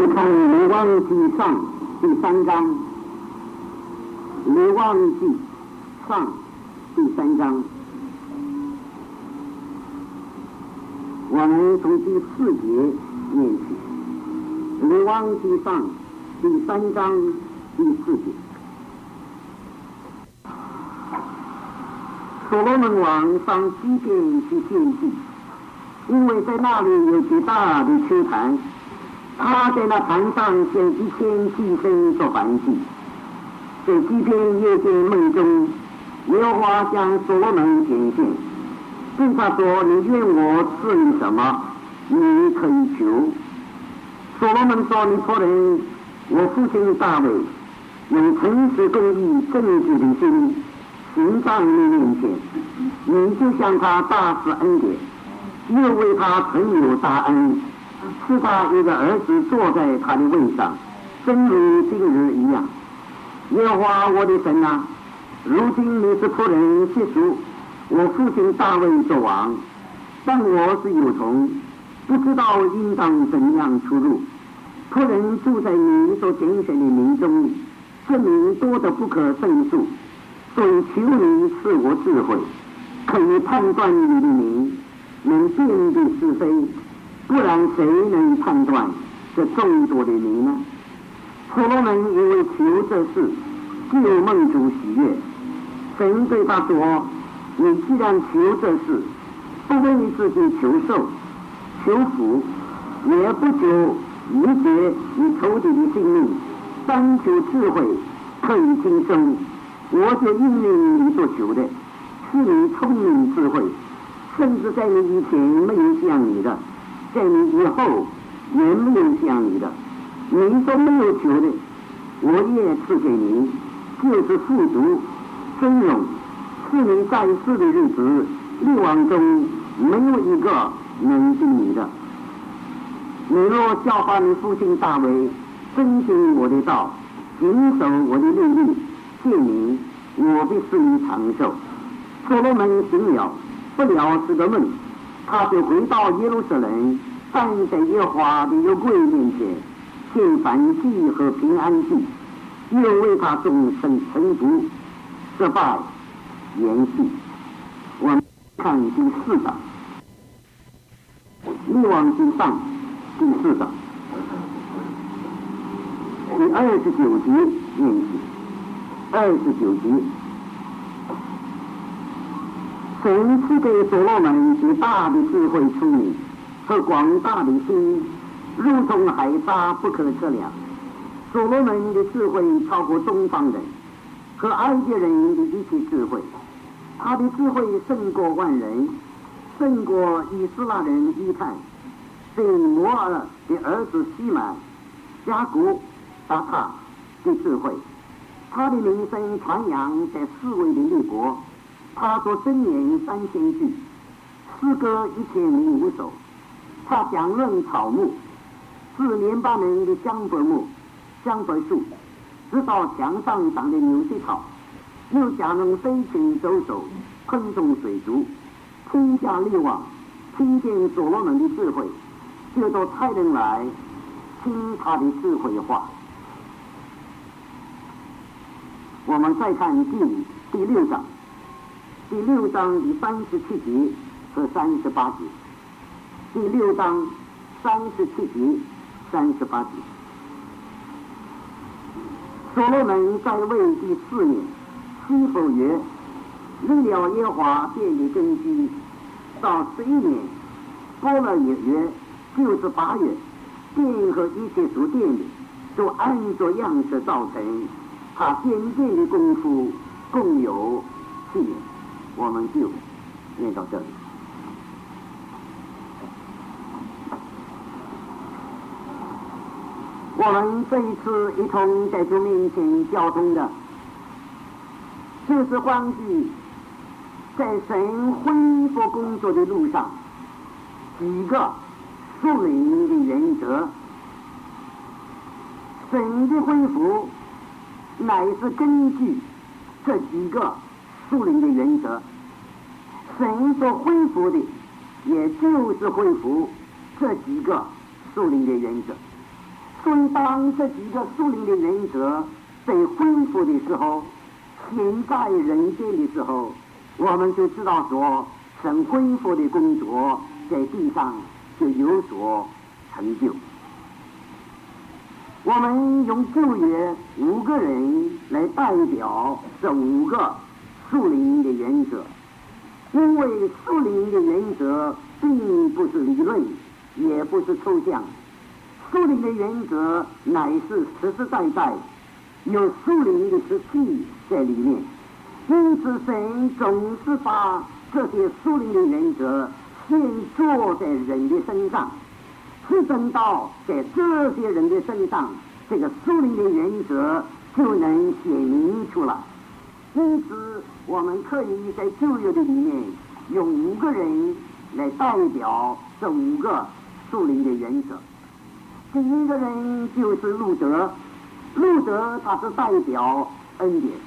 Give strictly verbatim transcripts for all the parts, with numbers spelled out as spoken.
看《列王纪上》第三章，《列王纪上》第三章，我们从第四节念起，《列王纪上》第三章第四节。所罗门王上基遍去献祭，因为在那里有极大的缺坛，他在那坛上献一千祭牲做燔祭。在基遍夜间梦中，耶和华向所罗门显现，对他说：“你愿我赐你什么？你可以求。”所罗门说：“你仆人我父亲大卫，用诚实公义正直的心行在你面前，你就向他大施恩典，又为他存有大恩，赐他一个儿子坐在他的位上，正如今日一样。耶和华我的神啊，如今你是仆人接属我父亲大卫做王，但我是有从，不知道应当怎样出入。仆人住在你所拣选的民中，这民多得不可胜数，所以求你赐我智慧，可以判断你的名，能辨别是非，不然谁能判断这众多的名呢？所罗门因为求这事，就梦主喜悦。神对他说：“你既然求这事，不为你自己求寿、求福，也不求一劫你仇敌的性命，单求智慧，可以轻生。我就应允你所求的，是你聪明智慧，甚至在你以前没有像你的，在你以后也没有像你的。你所没有求的，我也赐给你，就是富足、尊荣，是你在世的日子，列王中没有一个能比你的。你若教化你父亲大卫，遵行我的道，谨守我的律例，诫命，我必使你长寿。”所罗门醒了，不了是个梦，他就回到耶路撒冷，站在耶和华的约柜面前，献燔祭和平安祭，又为他众生臣服、设拜、筵祭。我们看第四章，列王纪上第四章第二十九节念起。二十九节，神赐给所罗门极大的智慧聪明和广大的心，如同海沙不可测量。所罗门的智慧超过东方人和埃及人的一切智慧，他的智慧胜过万人，胜过以斯拉人伊坦，对摩尔的儿子西满、加古、达塔的智慧。他的名声传扬在四围的列国，他所箴言三千句，诗歌一千零五首。他讲论草木，自联巴人的香柏木、香柏树，直到墙上长的牛膝草，又讲论飞禽走兽、昆虫水族。天下列王听见所罗门的智慧，就都派人来听他的智慧话。我们再看第第六章，第六章第三十七节和三十八节。第六章三十七节、三十八节。所罗门在位第四年，西弗约立了耶和华殿的根基，到十一年，过了也约，就是八月，殿和一切属殿的都按着样式造成。他建殿的功夫共有七年，我们就念到这里。我们这一次一同在主面前交通的，就是关于在神恢复工作的路上几个属灵的原则。神的恢复乃是根据这几个属灵的原则，神所恢复的，也就是恢复这几个属灵的原则。 所以当这几个属灵的原则被恢复的时候，现在人间的时候，我们就知道说，神恢复的工作在地上就有所成就。我们用旧约五个人来代表这五个属灵的原则，因为属灵的原则并不是理论，也不是抽象，属灵的原则乃是实实在在有属灵的实体在里面。因此神总是把这些属灵的原则先做在人的身上，是等到在这些人的身上，这个属灵的原则就能显明出来。因此我们可以在旧约的里面用五个人来代表这五个属灵的原则。第一个人就是路德，路德他是代表恩典。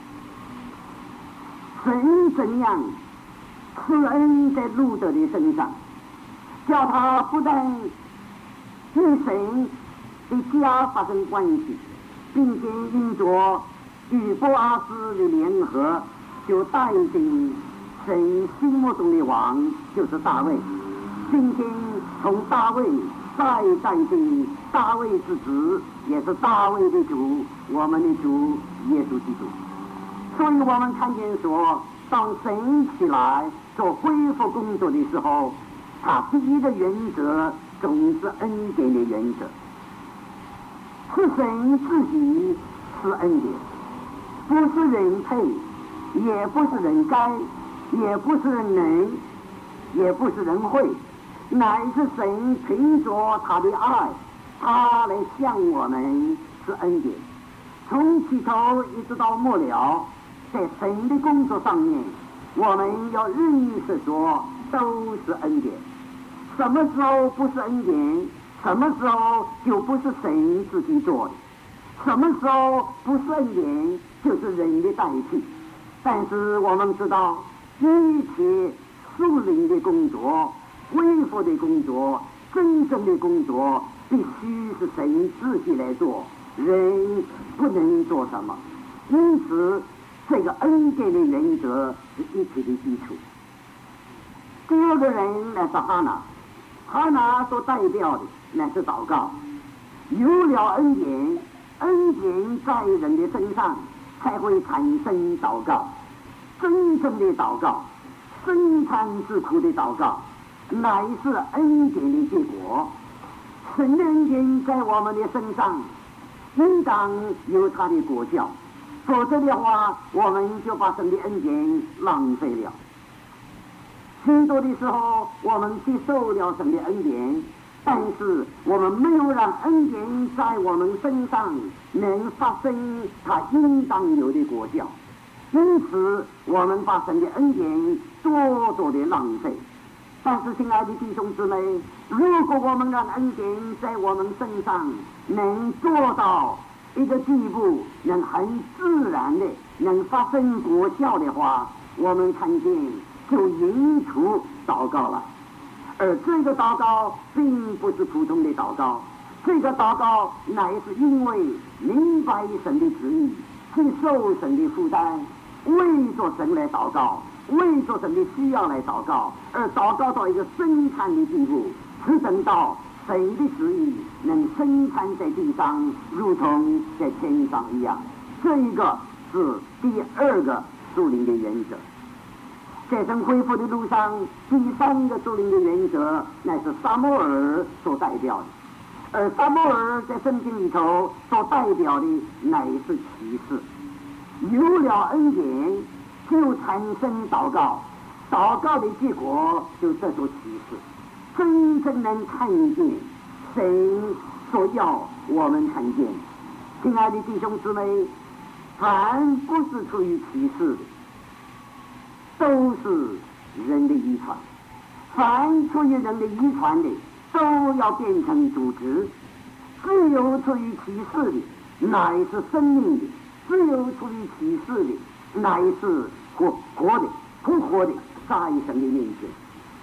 神怎样赐恩在路德的身上，叫他不但与神的家发生关系，并且因着与波阿斯的联合，就带进神心目中的王，就是大卫，并且从大卫再带进大卫之子，也是大卫的主，我们的主耶稣基督。所以我们看见说，当神起来做恢复工作的时候，他第一个原则总是恩典的原则，是神自己是恩典，不是人配，也不是人该，也不是人能，也不是人会，乃是神凭着他的爱，他来向我们是恩典。从起头一直到末了，在神的工作上面，我们要认识说都是恩典。什么时候不是恩典，什么时候就不是神自己做的，什么时候不是恩典，就是人的代替。但是我们知道，一切属灵的工作、恢复的工作、真正的工作，必须是神自己来做，人不能做什么。因此这个恩典的原则是一切的基础。第二个人乃是哈拿，哈拿所代表的乃是祷告。有了恩典，恩典在人的身上才会产生祷告。真正的祷告，深残之苦的祷告，乃是恩典的结果。神的恩典在我们的身上，应当有它的果效，否则的话，我们就把神的恩典浪费了。许多的时候，我们接受了神的恩典，但是我们没有让恩典在我们身上能发生它应当有的果效，因此我们把神的恩典多多的浪费。但是亲爱的弟兄姊妹，如果我们让恩典在我们身上能做到一个地步，能很自然的能发生果效的话，我们看见就引出祷告了。而这个祷告并不是普通的祷告，这个祷告乃是因为明白神的旨意，去受神的负担，为着神来祷告，为着神的需要来祷告，而祷告到一个深残的地步，是等到神的旨意能深残在地上，如同在天上一样。这一个是第二个属灵的原则。在神恢复的路上，第三个属灵的原则乃是撒母耳所代表的，而撒母耳在圣经里头所代表的乃是启示。有了恩典，就产生祷告，祷告的结果就这所启示，真正能看见神所要我们看见。亲爱的弟兄姊妹，凡不是出于启示的，都是人的遗传，凡出于人的遗传的，都要变成组织。只有出于启示的，乃是生命的；只有出于启示的，乃是活活的、复活的，在神的面前。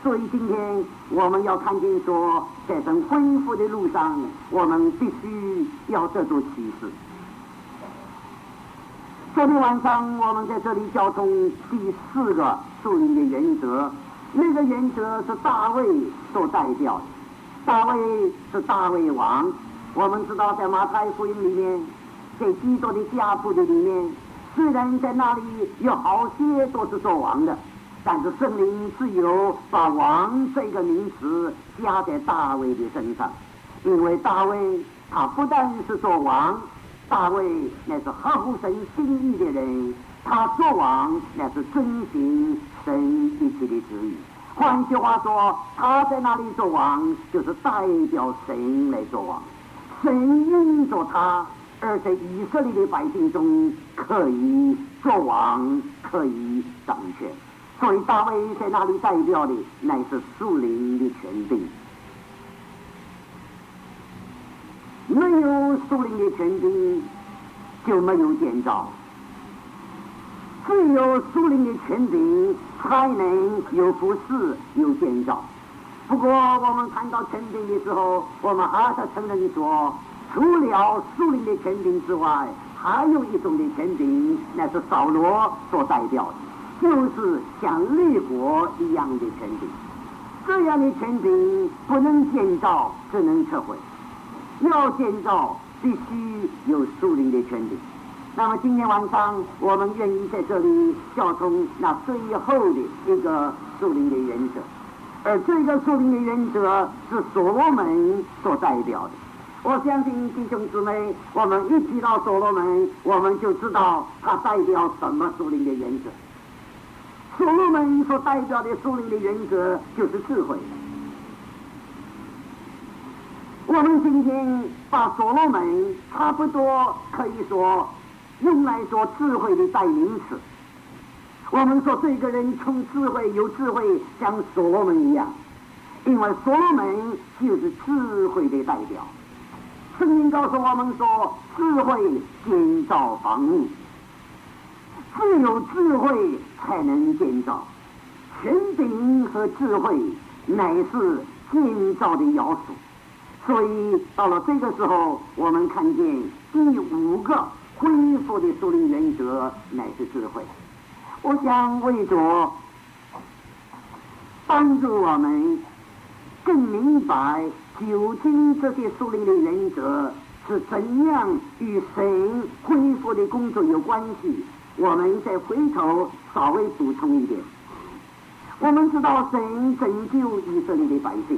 所以今天我们要看见说，在神恢复的路上，我们必须要这座启示。昨天晚上我们在这里交通第四个属灵的原则，那个原则是大卫所代表的。大卫是大卫王，我们知道在马太福音里面，在基督的家谱的里面，虽然在那里有好些都是做王的，但是圣灵只有把王这个名词加在大卫的身上，因为大卫他不但是做王，大卫那是合乎神心意的人，他做王那是遵行神一切的旨意。换句话说，他在那里做王，就是代表神来做王，神因着他而在以色列的百姓中可以做王，可以掌权。所以大卫在那里代表的乃是属灵的权柄。没有属灵的权柄，就没有建造。只有属灵的权柄，才能有服侍，有建造。不过我们谈到权柄的时候，我们还是承认说，除了属灵的权柄之外，还有一种的权柄，那是扫罗所代表的，就是像列国一样的权柄。这样的权柄不能建造，只能撤回。要建造，必须有属灵的权柄。那么今天晚上，我们愿意在这里交通那最后的一个属灵的原则，而这个属灵的原则是所罗门所代表的。我相信弟兄姊妹，我们一提到所罗门，我们就知道他代表什么属灵的原则。所罗门所代表的属灵的原则就是智慧。我们今天把所罗门差不多可以说用来说智慧的代名词。我们说这个人从智慧有智慧，像所罗门一样，因为所罗门就是智慧的代表。圣经告诉我们说，智慧建造房屋，只有智慧才能建造。权柄和智慧乃是建造的要素。所以到了这个时候，我们看见第五个恢复的属灵原则乃是智慧。我想为着帮助我们更明白究竟这些属灵的原则是怎样与神恢复的工作有关系，我们再回头稍微补充一点。我们知道神拯救以色列的百姓，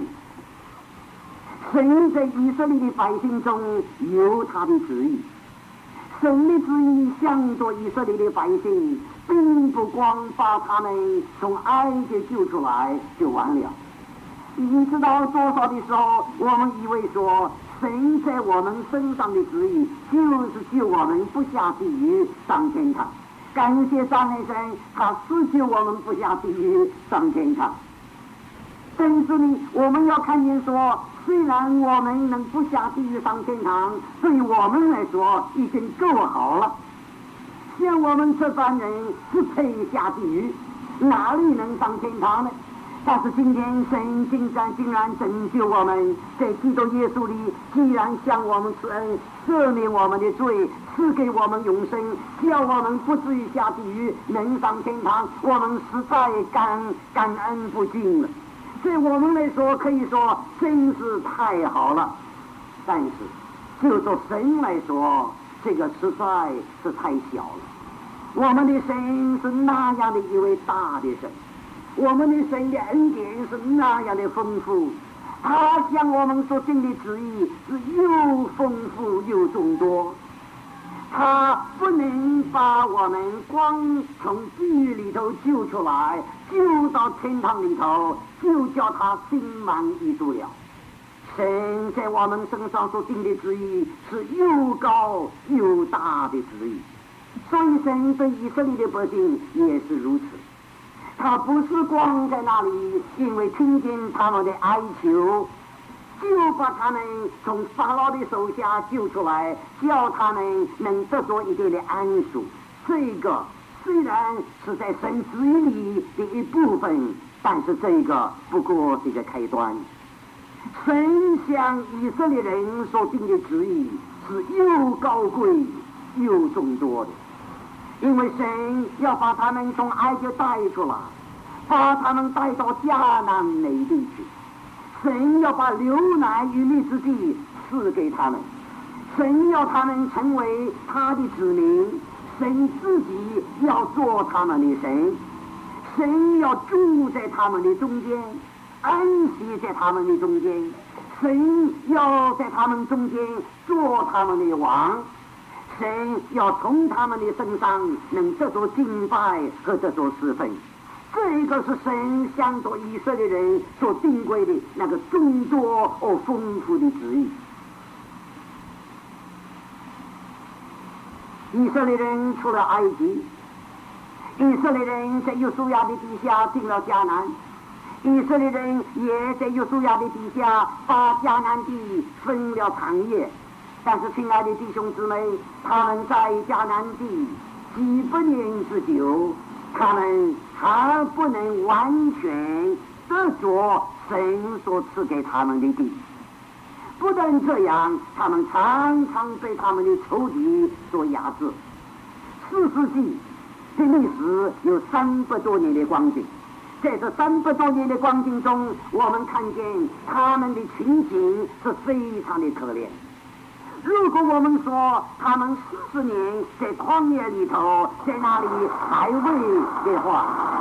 神在以色列的百姓中有他的旨意，神的旨意向着以色列的百姓，并不光把他们从埃及救出来就完了。已经知道多少的时候，我们以为说神在我们身上的旨意就是救我们不下地狱上天堂。感谢上帝神，他是救我们不下地狱上天堂。但是呢，我们要看见说，虽然我们能不下地狱上天堂，对我们来说已经够好了。像我们这般人是配下地狱，哪里能上天堂呢？但是今天神竟然竟然拯救我们，在基督耶稣里，既然向我们施恩，赦免我们的罪，赐给我们永生，叫我们不至于下地狱，能上天堂，我们实在感感恩不尽了。对我们来说，可以说真是太好了。但是就说神来说，这个实在是太小了。我们的神是那样的一位大的神，我们的神的恩典是那样的丰富，他向我们所定的旨意是又丰富又众多。他不能把我们光从地狱里头救出来，救到天堂里头，就叫他心满意足了。神在我们身上所定的旨意是又高又大的旨意，所以神对以色列的百姓也是如此。他不是光在那里，因为听见他们的哀求，就把他们从法老的手下救出来，叫他们能得着一定的安舒。这个虽然是在神旨意里的一部分， 但是这个不过是一个开端。神向以色列人所定的旨意是又高贵又众多的，因为神要把他们从埃及带出来，把他们带到迦南美地去。神要把流奶与蜜之地赐给他们，神要他们成为他的子民，神自己要做他们的神，神要住在他们的中间，安息在他们的中间，神要在他们中间做他们的王，神要从他们的身上能得着敬拜和得着侍奉。这个是神向着以色列人所定规的那个众多而丰富的旨意。以色列人出了埃及，以色列人在约书亚的底下进了迦南，以色列人也在约书亚的底下把迦南地分了产业。但是亲爱的弟兄姊妹，他们在迦南地几百年之久，他们还不能完全得着神所赐给他们的地。不但这样，他们常常被他们的仇敌所压制。四世纪的历史有三百多年的光景，在这三百多年的光景中，我们看见他们的情形是非常的可怜。如果我们说他们四十年在旷野里头，在那里排位的话，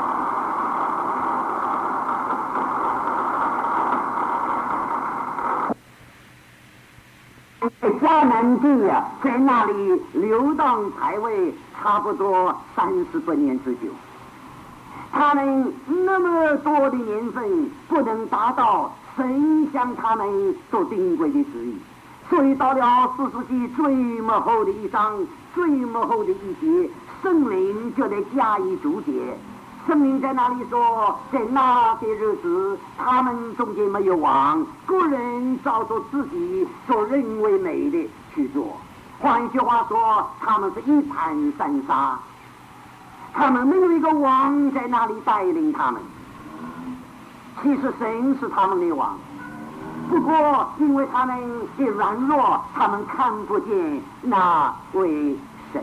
在迦南地啊，在那里流荡排位差不多三十多年之久。他们那么多的年份不能达到神向他们所定规的旨意，所以到了四世纪最末后的一章，最末后的一节，圣灵就得加以注解。圣灵在那里说，在那些日子，他们中间没有王，个人照着自己所认为美的去做。换一句话说，他们是一盘散沙，他们没有一个王在那里带领他们。其实神是他们的王，不过因为他们的软弱，他们看不见那位神。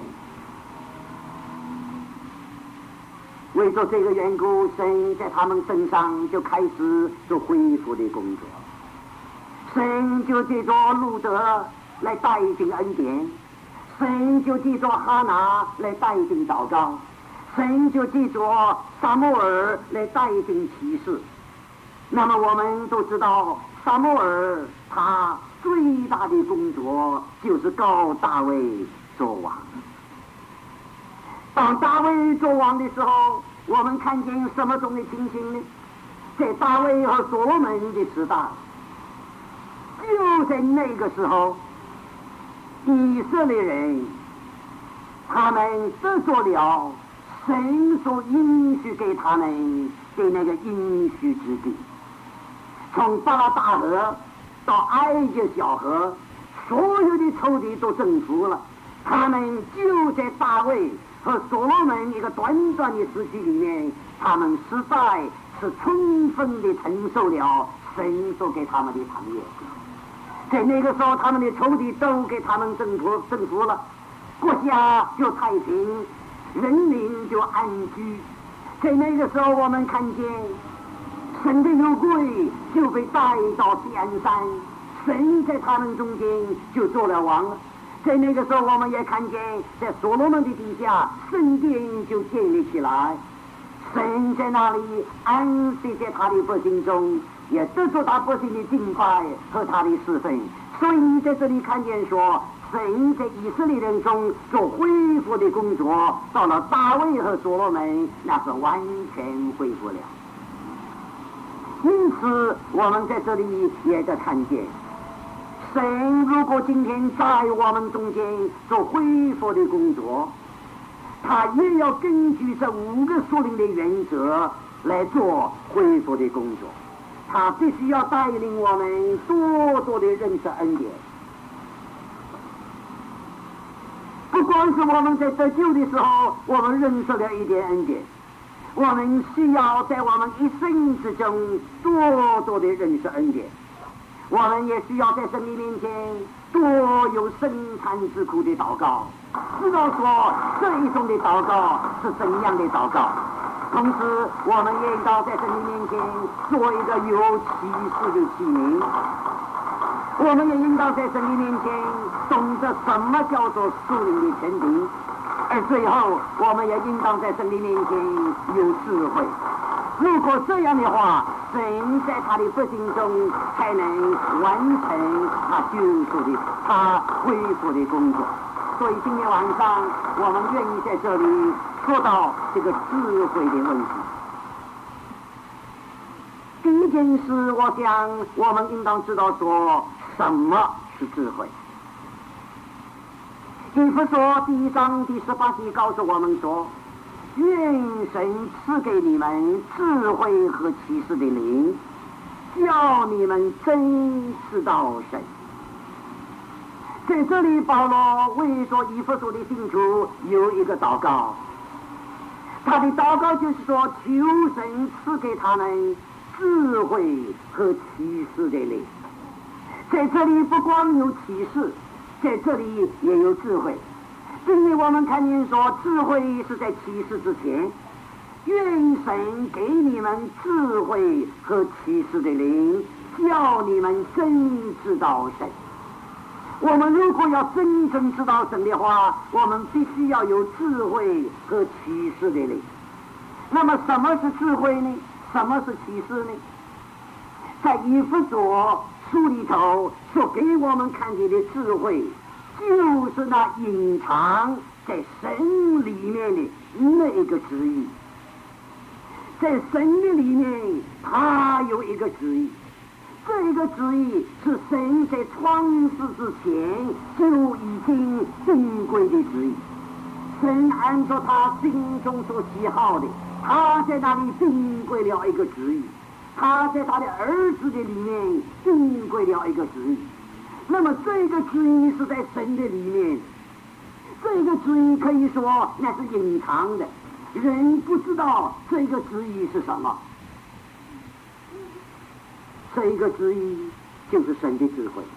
为着这个缘故，神在他们身上就开始做恢复的工作。神就借着路德来带进恩典，神就借着哈拿来带进祷告，神就借着撒母耳来带进启示。那么我们都知道，撒母耳他最大的工作就是告大卫做王。当大卫做王的时候，我们看见什么种的情形呢？在大卫和所罗门的时代，就在那个时候，以色列人他们得着了神所应许给他们的那个应许之地。从巴大河到埃及小河，所有的仇敌都征服了，他们就在大卫和所罗门一个短短的时期里面，他们实在是充分地承受了神所给他们的产业。在那个时候，他们的仇敌都给他们征服征服了，国家就太平，人民就安居。在那个时候，我们看见神的有贵就被带到西安山，神在他们中间就做了王了。在那个时候，我们也看见在所罗门的底下，圣殿就建立起来，神在那里安息在他的百姓中，也得着他百姓的敬拜和他的侍奉。所以你在这里看见说，神在以色列人中做恢复的工作，到了大卫和所罗门，那是完全恢复了。因此我们在这里也在看见，神如果今天在我们中间做恢复的工作，他也要根据这五个属灵的原则来做恢复的工作。他必须要带领我们多多的认识恩典。不光是我们在得救的时候，我们认识了一点恩典， 我们需要在我们一生之中多多的认识恩典，我们也需要在神的面前多有深叹之苦的祷告，知道说这一种的祷告是怎样的祷告。同时我们也应当在神的面前做一个有启示的器皿，我们也应当在神的面前懂得什么叫做属灵的权柄，而最后我们也应当在神的面前有智慧。如果这样的话，神在他的百姓中才能完成他救赎的、他恢复的工作。所以今天晚上我们愿意在这里说到这个智慧的问题。第一件事，我想我们应当知道说什么是智慧。以弗所第一章第十八节告诉我们说，愿神赐给你们智慧和启示的灵，叫你们真知道神。在这里保罗为着以弗所的信徒有一个祷告，他的祷告就是说，求神赐给他们智慧和启示的灵。在这里不光有启示，在这里也有智慧，因为我们看见说智慧是在启示之前。愿神给你们智慧和启示的灵，叫你们真知道神。我们如果要真正知道神的话，我们必须要有智慧和启示的灵。那么什么是智慧呢？什么是启示呢？在以弗所书里头所给我们看见的智慧，就是那隐藏在神里面的那一个旨意。在神的里面，他有一个旨意，这个旨意是神在创世之前就已经定规的旨意。神按照他心中所喜好的，他在那里定规了一个旨意，他在他的儿子的里面定规了一个旨意。那么这个旨意是在神的里面，这个旨意可以说那是隐藏的，人不知道这个旨意是什么。这个旨意就是神的智慧，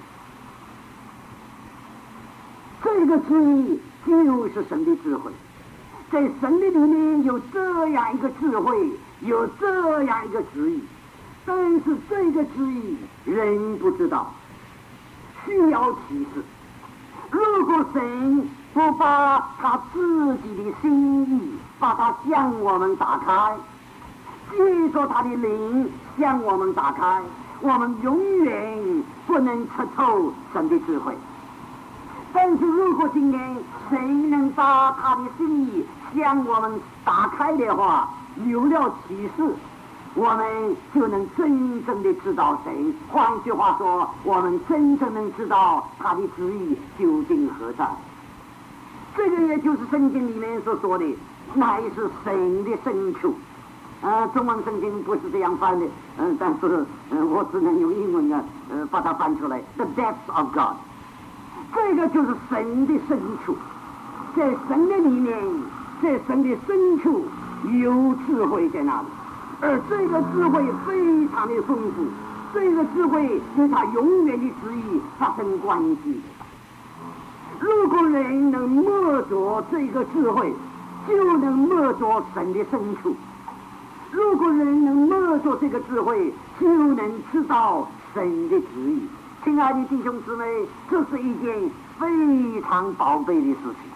这个旨意就是神的智慧。在神的里面有这样一个智慧，有这样一个旨意，但是这个旨意人不知道，需要启示。如果神不把他自己的心意把它向我们打开，借着他的灵向我们打开，我们永远不能吃透神的智慧。但是如果今天神能把他的心意向我们打开的话，有了启示，我们就能真正的知道神。换句话说，我们真正能知道他的旨意究竟何在。这个也就是圣经里面所说的，乃是神的深处。呃，中文圣经不是这样翻的，嗯、呃，但是呃，我只能用英文啊，呃，把它翻出来。The depths of God， 这个就是神的深处，在神的里面，在神的深处有智慧在那里，而这个智慧非常的丰富，这个智慧与他永远的旨意发生关系。如果人能摸着这个智慧，就能摸着神的深处。如果人能摸着这个智慧，就能知道神的旨意。亲爱的弟兄姊妹，这是一件非常宝贝的事情。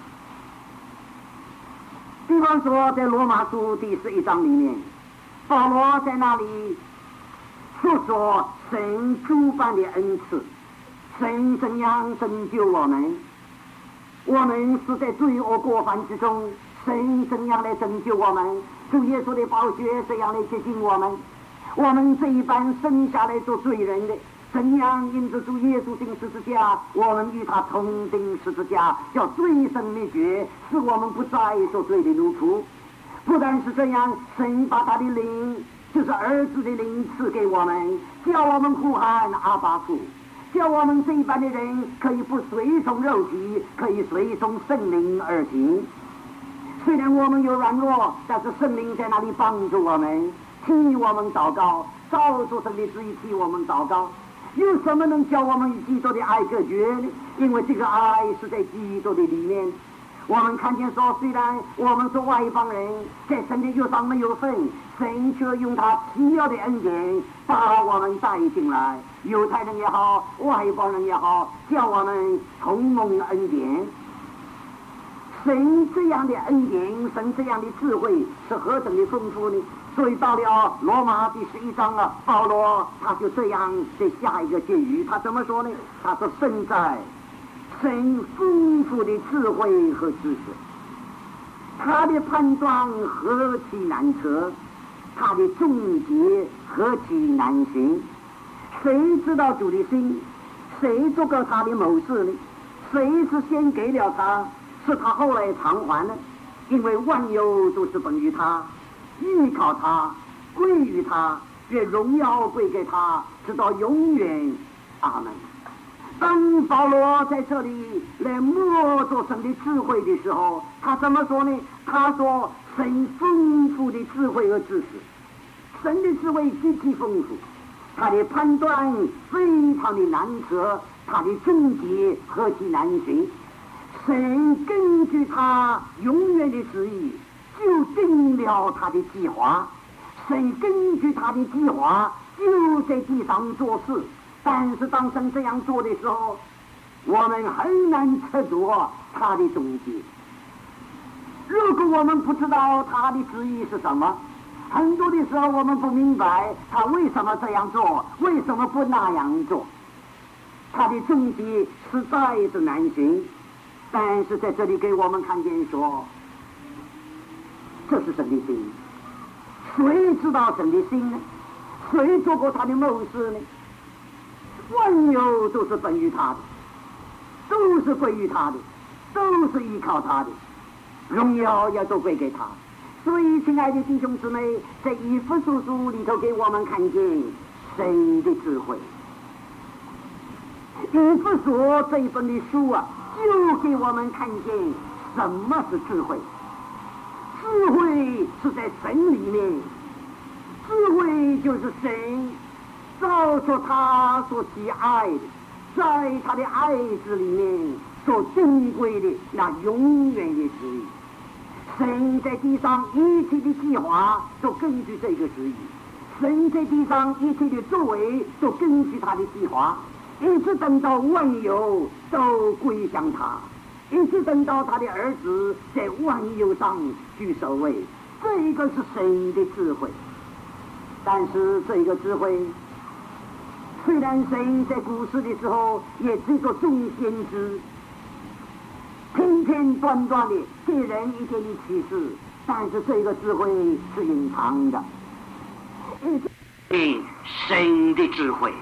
比方说在罗马书第十一章里面，保罗在那里述说神诸般的恩赐，神怎样拯救我们，我们是在罪恶过犯之中，神怎样来拯救我们，主耶稣的宝血怎样来接近我们，我们这一般生下来做罪人的，怎样因着主耶稣钉十字架，我们与他同钉十字架，叫罪身灭绝，使我们不再做罪的奴仆。不但是这样，神把他的灵，就是儿子的灵赐给我们，叫我们呼喊阿爸父，叫我们这一般的人可以不随从肉体，可以随从圣灵而行。 虽然我们有软弱，但是圣灵在那里帮助我们，替我们祷告，照着神的旨意替我们祷告。有什么能叫我们与基督的爱隔绝呢？因为这个爱是在基督的里面。我们看见说，虽然我们是外邦人，在神的约上没有份，神却用他奇妙的恩典把我们带进来。犹太人也好，外邦人也好，叫我们同蒙恩典。神这样的恩典，神这样的智慧是何等的丰富呢？所以到了罗马第十一章啊，保罗他就这样在下一个结语，他怎么说呢？他说：圣在神丰富的智慧和知识，他的判断何其难测，他的终结何其难寻。谁知道主的心？谁做过他的谋士呢？谁是先给了他，是他后来偿还呢？因为万有都是本于他，依靠他，归于他，愿荣耀归给他，直到永远。阿门。当保罗在这里来摸着神的智慧的时候，他怎么说呢？他说：神丰富的智慧和知识，神的智慧极其丰富，他的判断非常的难测，他的终结何其难寻。神根据他永远的旨意就定了他的计划，神根据他的计划就在地上做事。但是当神这样做的时候，我们很难测度他的终结。如果我们不知道他的旨意是什么，很多的时候我们不明白他为什么这样做，为什么不那样做，他的终结实在是难寻。但是在这里给我们看见说，这是神的心。谁知道神的心呢？谁做过他的谋士呢？万有都是本于他的，都是归于他的，都是依靠他的，荣耀也都归给他。所以亲爱的弟兄姊妹，在以弗所书里头给我们看见神的智慧。以弗所这一本的书啊，就给我们看见什么是智慧。智慧是在神里面，智慧就是神照着他所喜爱的，在他的爱子里面所珍贵的那永远的旨意。神在地上一切的计划都根据这个旨意，神在地上一切的作为都根据他的计划，一直等到万有都归向他，一直等到他的儿子在万有上居首位。这个是神的智慧。但是这个智慧，虽然神在古时的时候也是个众先知，片片段段的给人一点的启示，但是这个智慧是隐藏的。嗯，神的智慧，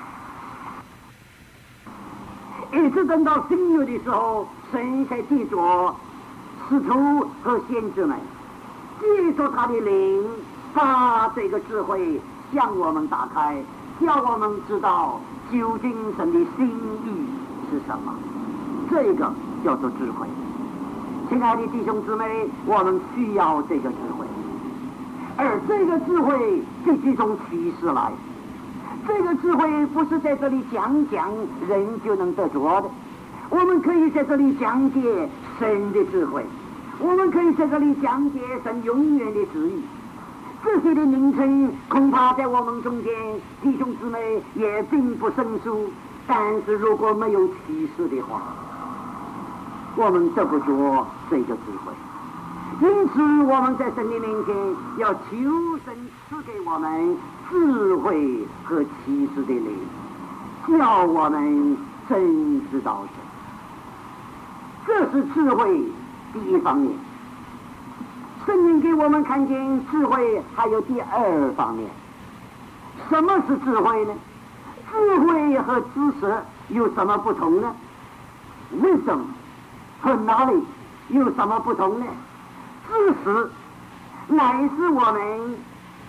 一直等到新约的时候，神才借着使徒和先知们，借着他的灵，把这个智慧向我们打开，叫我们知道究竟神的心意是什么。这个叫做智慧。亲爱的弟兄姊妹，我们需要这个智慧，而这个智慧必须从启示来。这个智慧不是在这里讲讲人就能得着的，我们可以在这里讲解神的智慧，我们可以在这里讲解神永远的旨意。这些的名称恐怕在我们中间弟兄姊妹也并不生疏，但是如果没有启示的话，我们得不着这个智慧。因此我们在神的面前要求神赐给我们智慧和启示的灵，叫我们真知道神。这是智慧第一方面。圣经给我们看见智慧还有第二方面。什么是智慧呢？智慧和知识有什么不同呢？ Wisdom 和 knowledge 有什么不同呢？知识乃是我们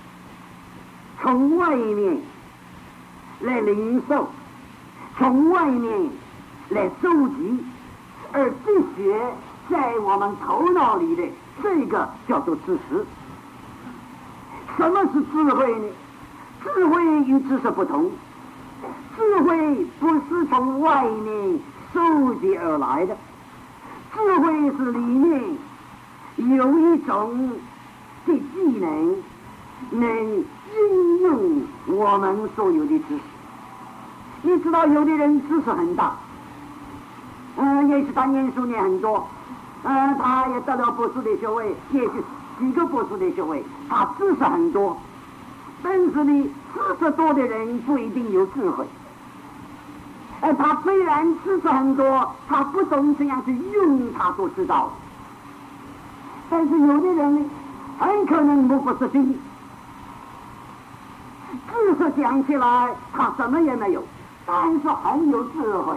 从外面来领受，从外面来收集，而知学在我们头脑里的这个叫做知识。什么是智慧呢？智慧与知识不同，智慧不是从外面收集而来的，智慧是里面有一种的技能，能应用我们所有的知识。你知道有的人知识很大，嗯，也许他念书念很多，嗯，他也得了博士的学位，也许几个博士的学位，他知识很多，但是呢，知识多的人不一定有智慧。而他虽然知识很多，他不懂怎样去用他所知道的。但是有的人呢，很可能目不识丁，知识讲起来他什么也没有，但是很有智慧。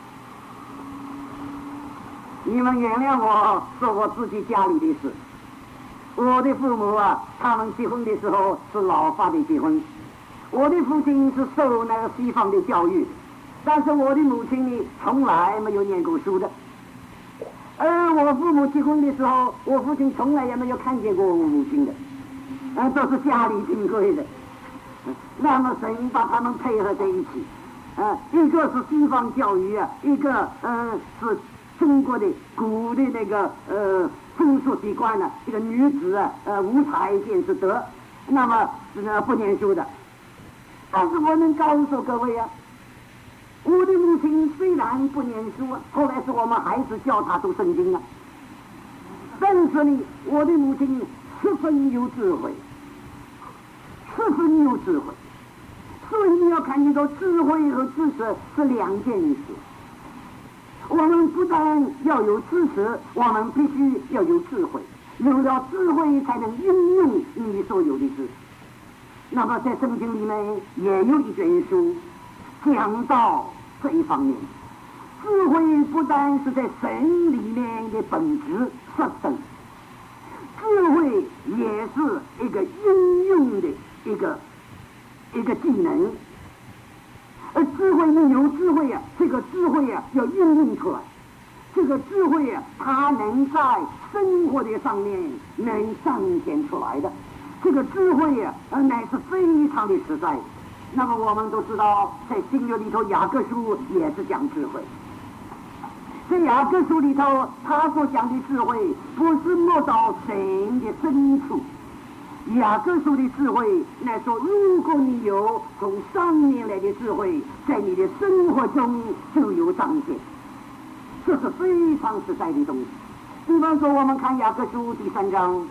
你们原谅我说我自己家里的事。我的父母啊，他们结婚的时候是老法的结婚。我的父亲是受那个西方的教育，但是我的母亲呢，从来没有念过书的。而我父母结婚的时候，我父亲从来也没有看见过我母亲的，呃，都是家里挺贵的。那么神把他们配合在一起，呃，一个是西方教育啊，一个呃是中国的古的那个呃风俗习惯呢、啊，这个女子啊，呃无才便是德，那么呃不念书的。但是我能告诉各位啊，我的母亲虽然不念书啊，后来是我们孩子教她读圣经啊，但是呢，我的母亲十分有智慧，十分有智慧。所以你要看见到智慧和知识是两件事。我们不但要有知识，我们必须要有智慧，有了智慧才能应用你所有的知识。那么在圣经里面也有一卷书讲到这一方面，智慧不单是在神里面的本质设身，智慧也是一个应用的一个一个技能。而智慧呢，有智慧啊，这个智慧啊要应用出来，这个智慧啊，它能在生活的上面能彰显出来的。这个智慧啊，呃，乃是非常的实在。那么我们都知道，在新约里头，雅各书也是讲智慧。在雅各书里头，他所讲的智慧，不是摸到神的深处。雅各书的智慧乃说，如果你有从上面来的智慧，在你的生活中就有彰显，这是非常实在的东西。比方说，我们看雅各书第三章。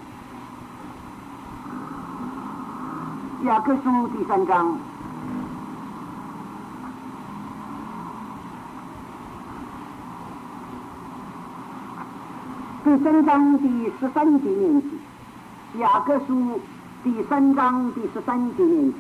雅各书第三章，第三章第十三节念起。雅各书第三章第十三节念起。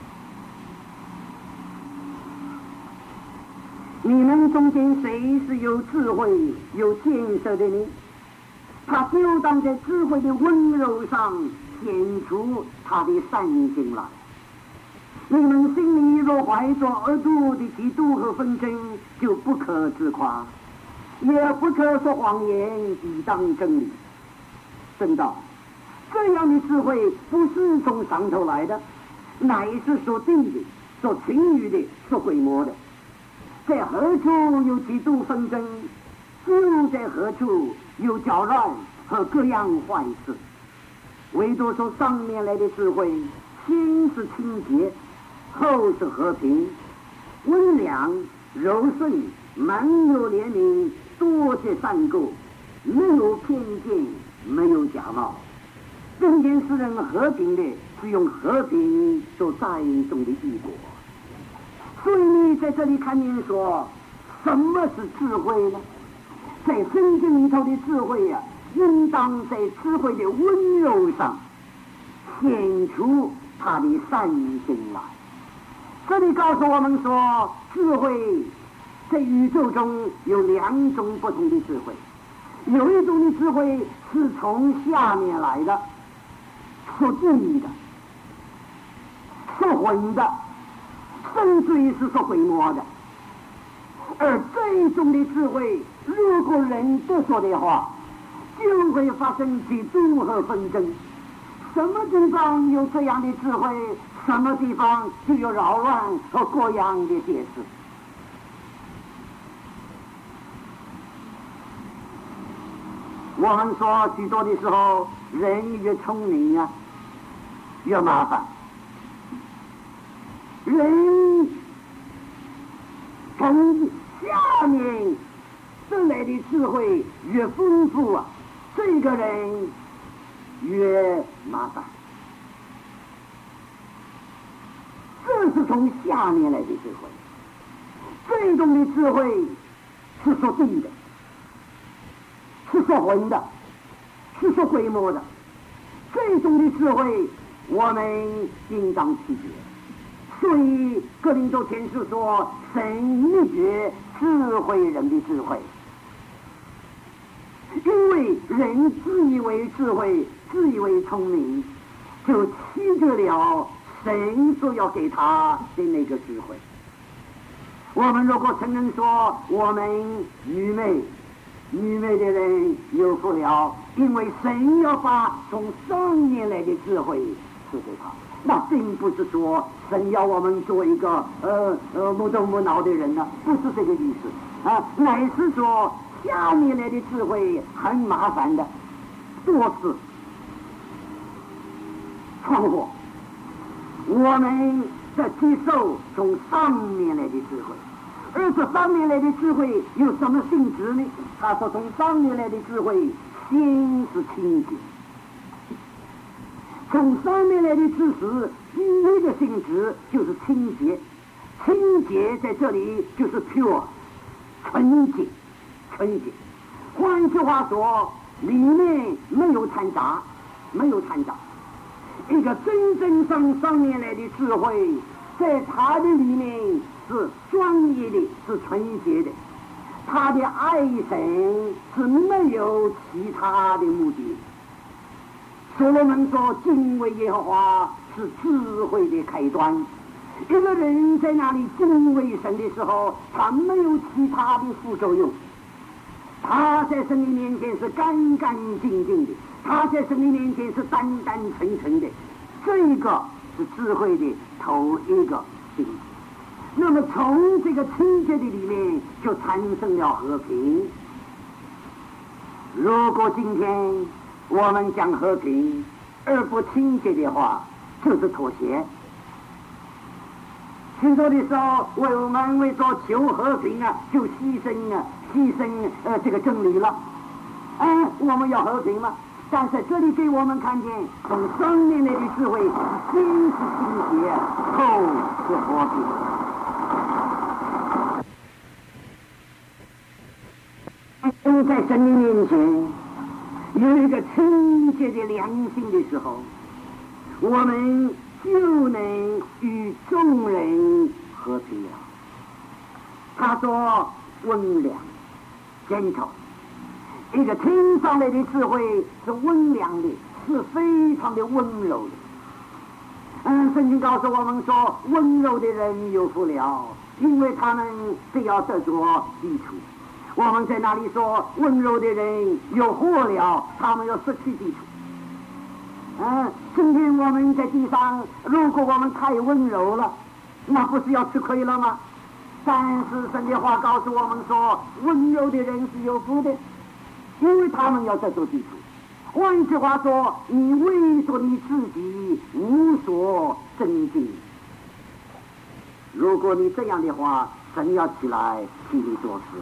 你们中间谁是有智慧、有见识的呢？他就当在智慧的温柔上显出他的善行来。你们心里若怀着恶毒的嫉妒和纷争，就不可自夸，也不可说谎言，抵挡真理。真道，这样的智慧不是从上头来的，乃是所定的、所情欲的、所规模的。在何处有嫉妒纷争，就在何处有搅乱和各样坏事。唯独从上面来的智慧，先是清洁，后是和平，温良柔顺，满有怜悯，多些善果，没有偏见，没有假冒，并且使人和平的是用和平所栽种的异果。所以你在这里看见说，什么是智慧呢？在圣经里头的智慧啊，应当在智慧的温柔上显出他的善行来。这里告诉我们说，智慧在宇宙中有两种不同的智慧，有一种的智慧是从下面来的，是地的，是混的，甚至于是说规模的。而这种的智慧，如果人不说的话， 就会发生嫉妒和纷争。什么地方有这样的智慧，什么地方就有扰乱和各样的解释。我们说许多的时候，人越聪明啊，越麻烦。人从下面得来的智慧越丰富啊，这个人越麻烦。这是从下面来的智慧，这种的智慧是说定的，是说魂的，是说规模的。这种的智慧我们应当区别。所以哥林多前书说，神秘诀智慧人的智慧，因为人自以为智慧，自以为聪明，就欺得了神所要给他的那个智慧。我们如果承认说我们愚昧，愚昧的人有福了，因为神要把从上面来的智慧赐给他。那并不是说神要我们做一个呃呃木头木脑的人呢、啊，不是这个意思啊，乃是说下面来的智慧很麻烦的，多事闯祸。我们在接受从上面来的智慧，而这上面来的智慧有什么性质呢？他说从上面来的智慧，心是清洁。从上面来的知识，第一个性质就是清洁。清洁在这里就是 pure， 纯洁，纯洁。换句话说，里面没有掺杂，没有掺杂。一个真正上上面来的智慧，在他的里面是专业的，是纯洁的。他的爱神是没有其他的目的。所罗门说，敬畏耶和华是智慧的开端。一个人在那里敬畏神的时候，他没有其他的副作用，他在神的面前是干干净净的，他在神的面前是单单纯纯的。这个是智慧的头一个性质。那么从这个清洁的里面就产生了和平。如果今天我们讲和平而不清洁的话，就是妥协。许多的时候，我们为着求和平啊，就牺牲啊，牺牲呃这个真理了。哎，我们要和平嘛，但是这里给我们看见，从上面来的智慧，心是清洁，后是和平。在神的面前有一个清洁的良心的时候，我们就能与众人和平了。他说温良 gentle， 一个听上来的智慧是温良的，是非常的温柔的。嗯，圣经告诉我们说，温柔的人有福了，因为他们必要得着益处。我们在那里说，温柔的人有祸了，他们要失去基础。嗯，今天我们在地上，如果我们太温柔了，那不是要吃亏了吗？但是神的话告诉我们说，温柔的人是有福的，因为他们要得着基础。换句话说，你为着你自己无所争竞。如果你这样的话，神要起来替你做事。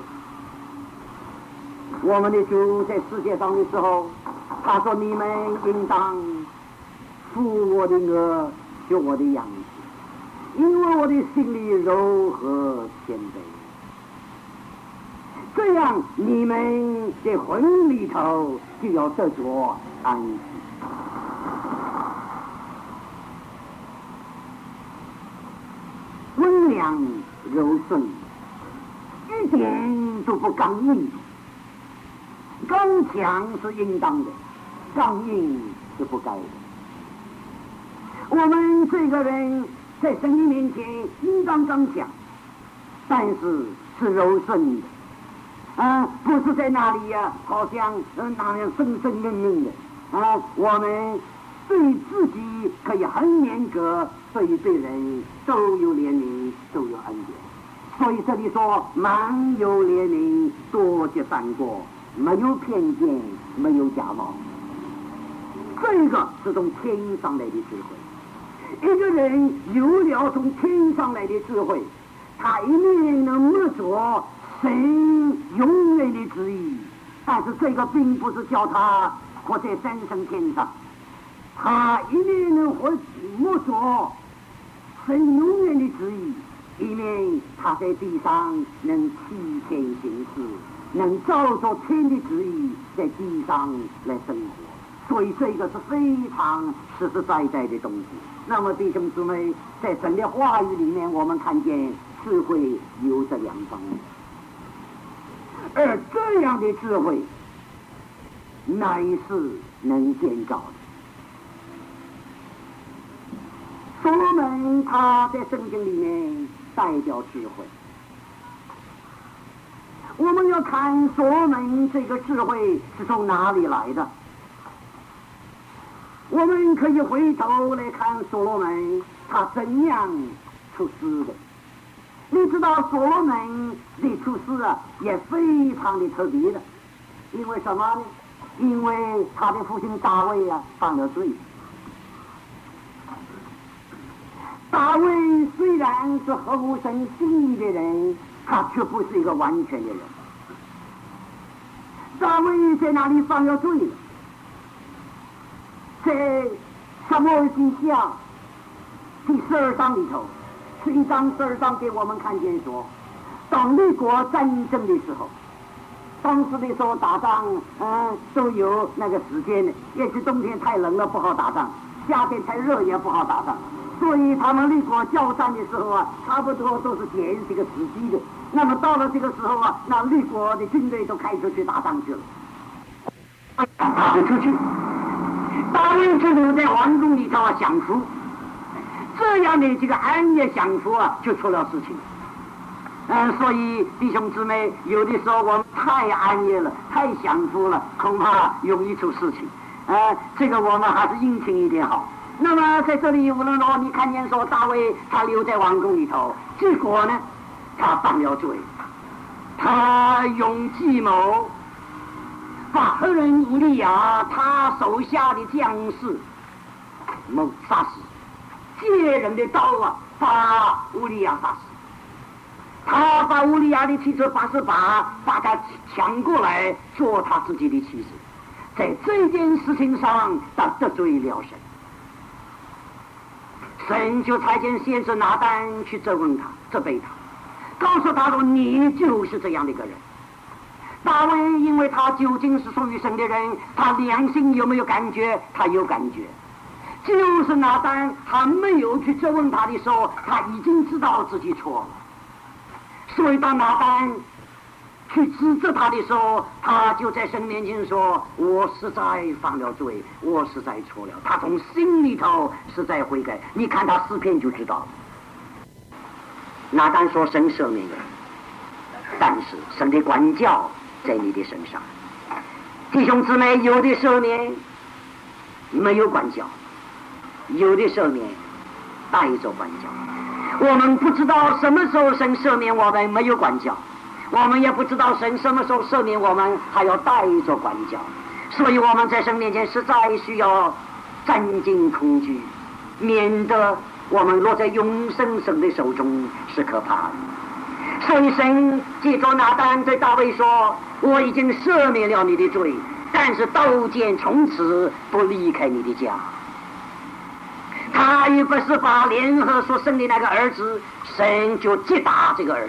我们的主在世界上的时候，他说：“你们应当负我的軛，学我的样式，因为我的心里柔和谦卑。这样，你们的魂里头就要得着安息。”温良柔顺，一点都不刚硬。刚强是应当的，刚硬是不该的。我们这个人在神的面前应当刚强，但是是柔顺的， 啊，不是在那里呀、啊，好像呃那样生生硬硬的啊。我们对自己可以很严格，对于对人都有怜悯，都有恩典。所以这里说，满有怜悯，多结善果，没有偏见，没有假冒。这个是从天上来的智慧。一个人有了从天上来的智慧，他一定能摸着神永远的旨意，但是这个并不是叫他活在三生天上，他一定能活摸着神永远的旨意，以免他在地上能替天行事，能照着天的旨意在地上来生活。所以这个是非常实实在在的东西。那么弟兄姊妹，在神的话语里面，我们看见智慧有这两方面，而这样的智慧乃是能建造的。所罗门他在圣经里面代表智慧，我们要看所罗门这个智慧是从哪里来的。我们可以回头来看所罗门他怎样出师的。你知道所罗门的出师啊也非常的特别的，因为什么呢？因为他的父亲大卫啊犯了罪。大卫虽然是合乎神心意的人，他却不是一个完全的人。大卫在哪里犯了罪了？在撒母耳记下第十二章里头，十一章十二章给我们看见说，当立国战争的时候，当时的时候打仗，嗯，都有那个时间的，也许冬天太冷了不好打仗，夏天太热也不好打仗，所以他们立国交战的时候啊，差不多都是拣这个时机的。那么到了这个时候啊，那立国的军队都开出去打仗去了，他就出去。大卫就留在皇宫里头啊享福，这样的这个安逸享福啊，就出了事情。嗯，所以弟兄姊妹，有的时候我们太安逸了，太享福了，恐怕容易出事情。呃，这个我们还是殷勤一点好。那么在这里无论如何，你看见说大卫他留在皇宫里头，结果呢，他犯了罪，他用计谋把赫人乌利亚他手下的将士谋杀死，借人的刀啊把乌利亚杀死。他把乌利亚的妻子八十八把他抢过来做他自己的妻子，在这件事情上他得罪了神，神就差遣先知拿单去责问他，责备他，告诉他说你就是这样的一个人。大卫因为他究竟是属于神的人，他良心有没有感觉？他有感觉。就是拿单还没有去责问他的时候，他已经知道自己错了。所以当拿单去指责他的时候，他就在神面前说，我实在犯了罪，我实在错了。他从心里头实在悔改。你看他诗篇就知道了。拿单说神赦免人，但是神的管教在你的身上。弟兄姊妹，有的赦免没有管教，有的赦免带着管教。我们不知道什么时候神赦免我们没有管教，我们也不知道神什么时候赦免我们还要带着管教。所以我们在神面前实在需要战惊恐惧，免得我们落在永生神的手中是可怕的。所以神借着拿单对大卫说，我已经赦免了你的罪，但是刀剑从此不离开你的家。他也不是把联合所生的那个儿子，神就击打这个儿子。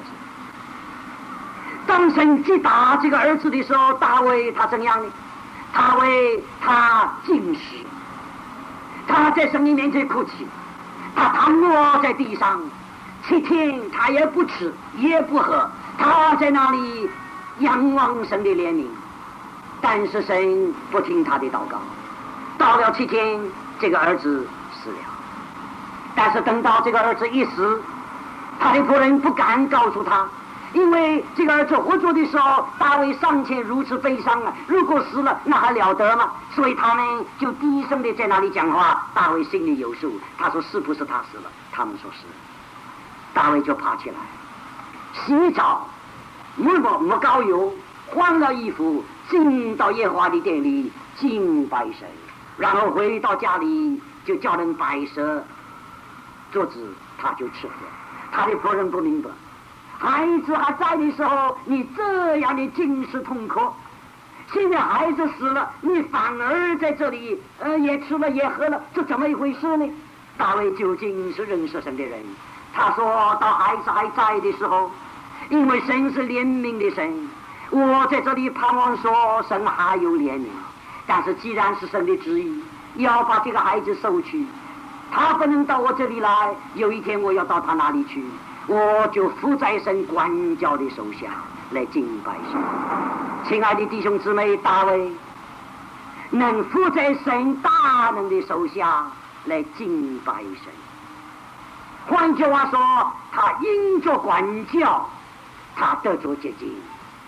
当神击打这个儿子的时候，大卫他怎样呢？他为他禁食，他在神的面前哭泣，他躺卧在地上七天，他也不吃也不喝，他在那里仰望神的怜悯。但是神不听他的祷告，到了七天，这个儿子死了。但是等到这个儿子一死，他的仆人不敢告诉他， 因为这个儿子活着的时候，大卫尚且如此悲伤啊，如果死了，那还了得吗？所以他们就低声的在那里讲话。大卫心里有数，他说是不是他死了？他们说是。大卫就爬起来，洗澡，抹抹抹膏油，换了衣服，进到耶和华的殿里敬拜神，然后回到家里就叫人摆设桌子，他就吃喝。他的仆人不明白，孩子还在的时候，你这样的惊世痛哭，现在孩子死了，你反而在这里呃也吃了也喝了，这怎么一回事呢？大卫究竟是认识神的人，他说到孩子还在的时候，因为神是怜悯的神，我在这里盼望说神还有怜悯，但是既然是神的旨意要把这个孩子收去，他不能到我这里来，有一天我要到他那里去，我就伏在神管教的手下来敬拜神。亲爱的弟兄姊妹，大卫能伏在神大能的手下来敬拜神，换句话说，他因着管教，他得着洁净。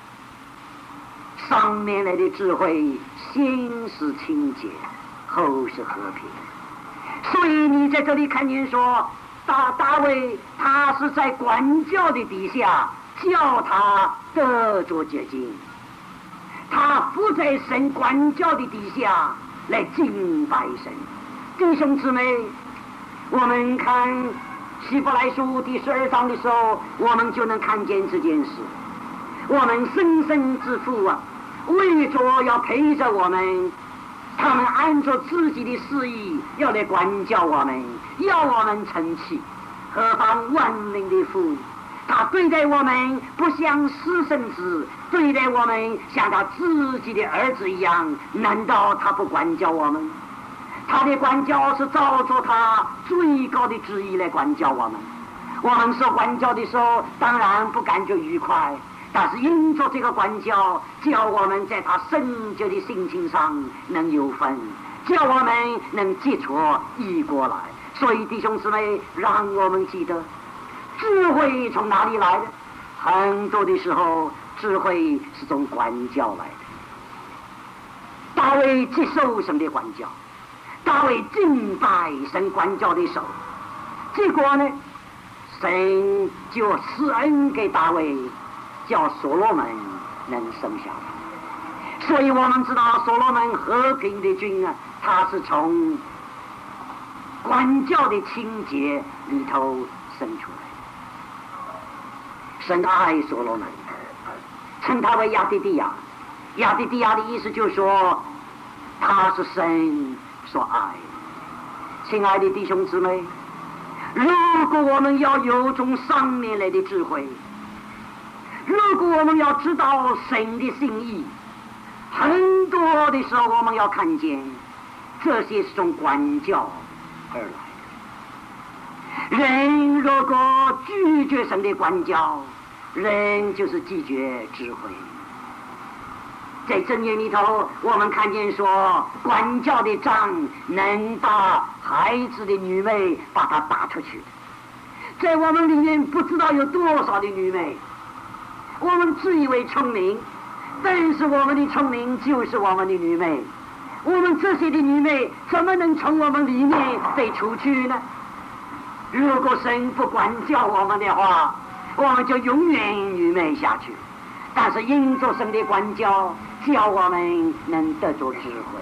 上面来的智慧，先是清洁，后是和平。所以你在这里看见说，大大卫他是在管教的底下，叫他得着洁净，他伏在神管教的底下来敬拜神。弟兄姊妹，我们看希伯来书第十二章的时候，我们就能看见这件事。我们生身之父啊，为着要陪着我们，他们按照自己的私意要来管教我们，要我们成器。何况万灵的父，他对待我们不像私生子，对待我们像他自己的儿子一样，难道他不管教我们？他的管教是照着他最高的旨意来管教我们。我们受管教的时候，当然不感觉愉快，但是因着这个管教，叫我们在他圣洁的性情上能有分，叫我们能接触移过来。所以弟兄姊妹，让我们记得，智慧从哪里来的？很多的时候，智慧是从管教来的。大卫接受神的管教，大卫敬拜神管教的手，结果呢，神就施恩给大卫，叫所罗门能生下他。所以我们知道所罗门和平的君啊，他是从管教的清洁里头生出来的。神爱所罗门，称他为亚迪迪亚。亚迪迪亚的意思就是说，他是神所爱。亲爱的弟兄姊妹，如果我们要有从上面来的智慧，如果我们要知道神的心意，很多的时候我们要看见这些是从管教而来的。人如果拒绝神的管教，人就是拒绝智慧。在箴言里头，我们看见说，管教的杖能把孩子的女妹把她打出去。在我们里面不知道有多少的女妹，我们自以为聪明，但是我们的聪明就是我们的女妹。我们这些的女妹怎么能从我们里面被出去呢？如果神不管教我们的话，我们就永远愚昧下去。但是因着神的管教，叫我们能得着智慧。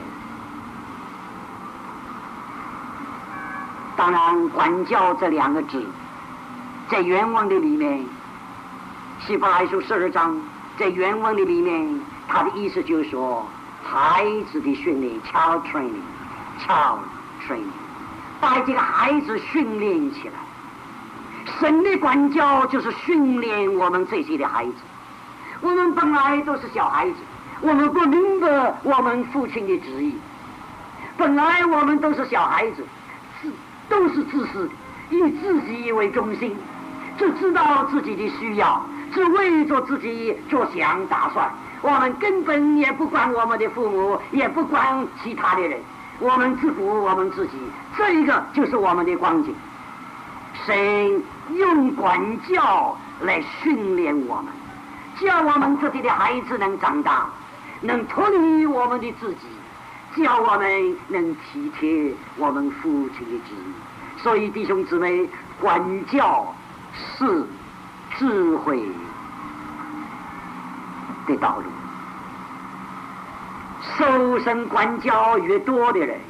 当然，管教这两个字，在原文的里面，希伯来书十二章，在原文的里面，它的意思就是说，孩子的训练 ，child training，child training， 把这个孩子训练起来。神的管教就是训练我们这些的孩子。我们本来都是小孩子，我们不明白我们父亲的旨意，本来我们都是小孩子，都是自私的，以自己为中心，只知道自己的需要，只为着自己着想打算，我们根本也不管我们的父母，也不管其他的人，我们只顾我们自己，这一个就是我们的光景。 神用管教来训练我们，叫我们自己的孩子能长大，能脱离我们的自己，叫我们能体贴我们父亲的旨意。所以弟兄姊妹，管教是智慧的道路。受神管教越多的人，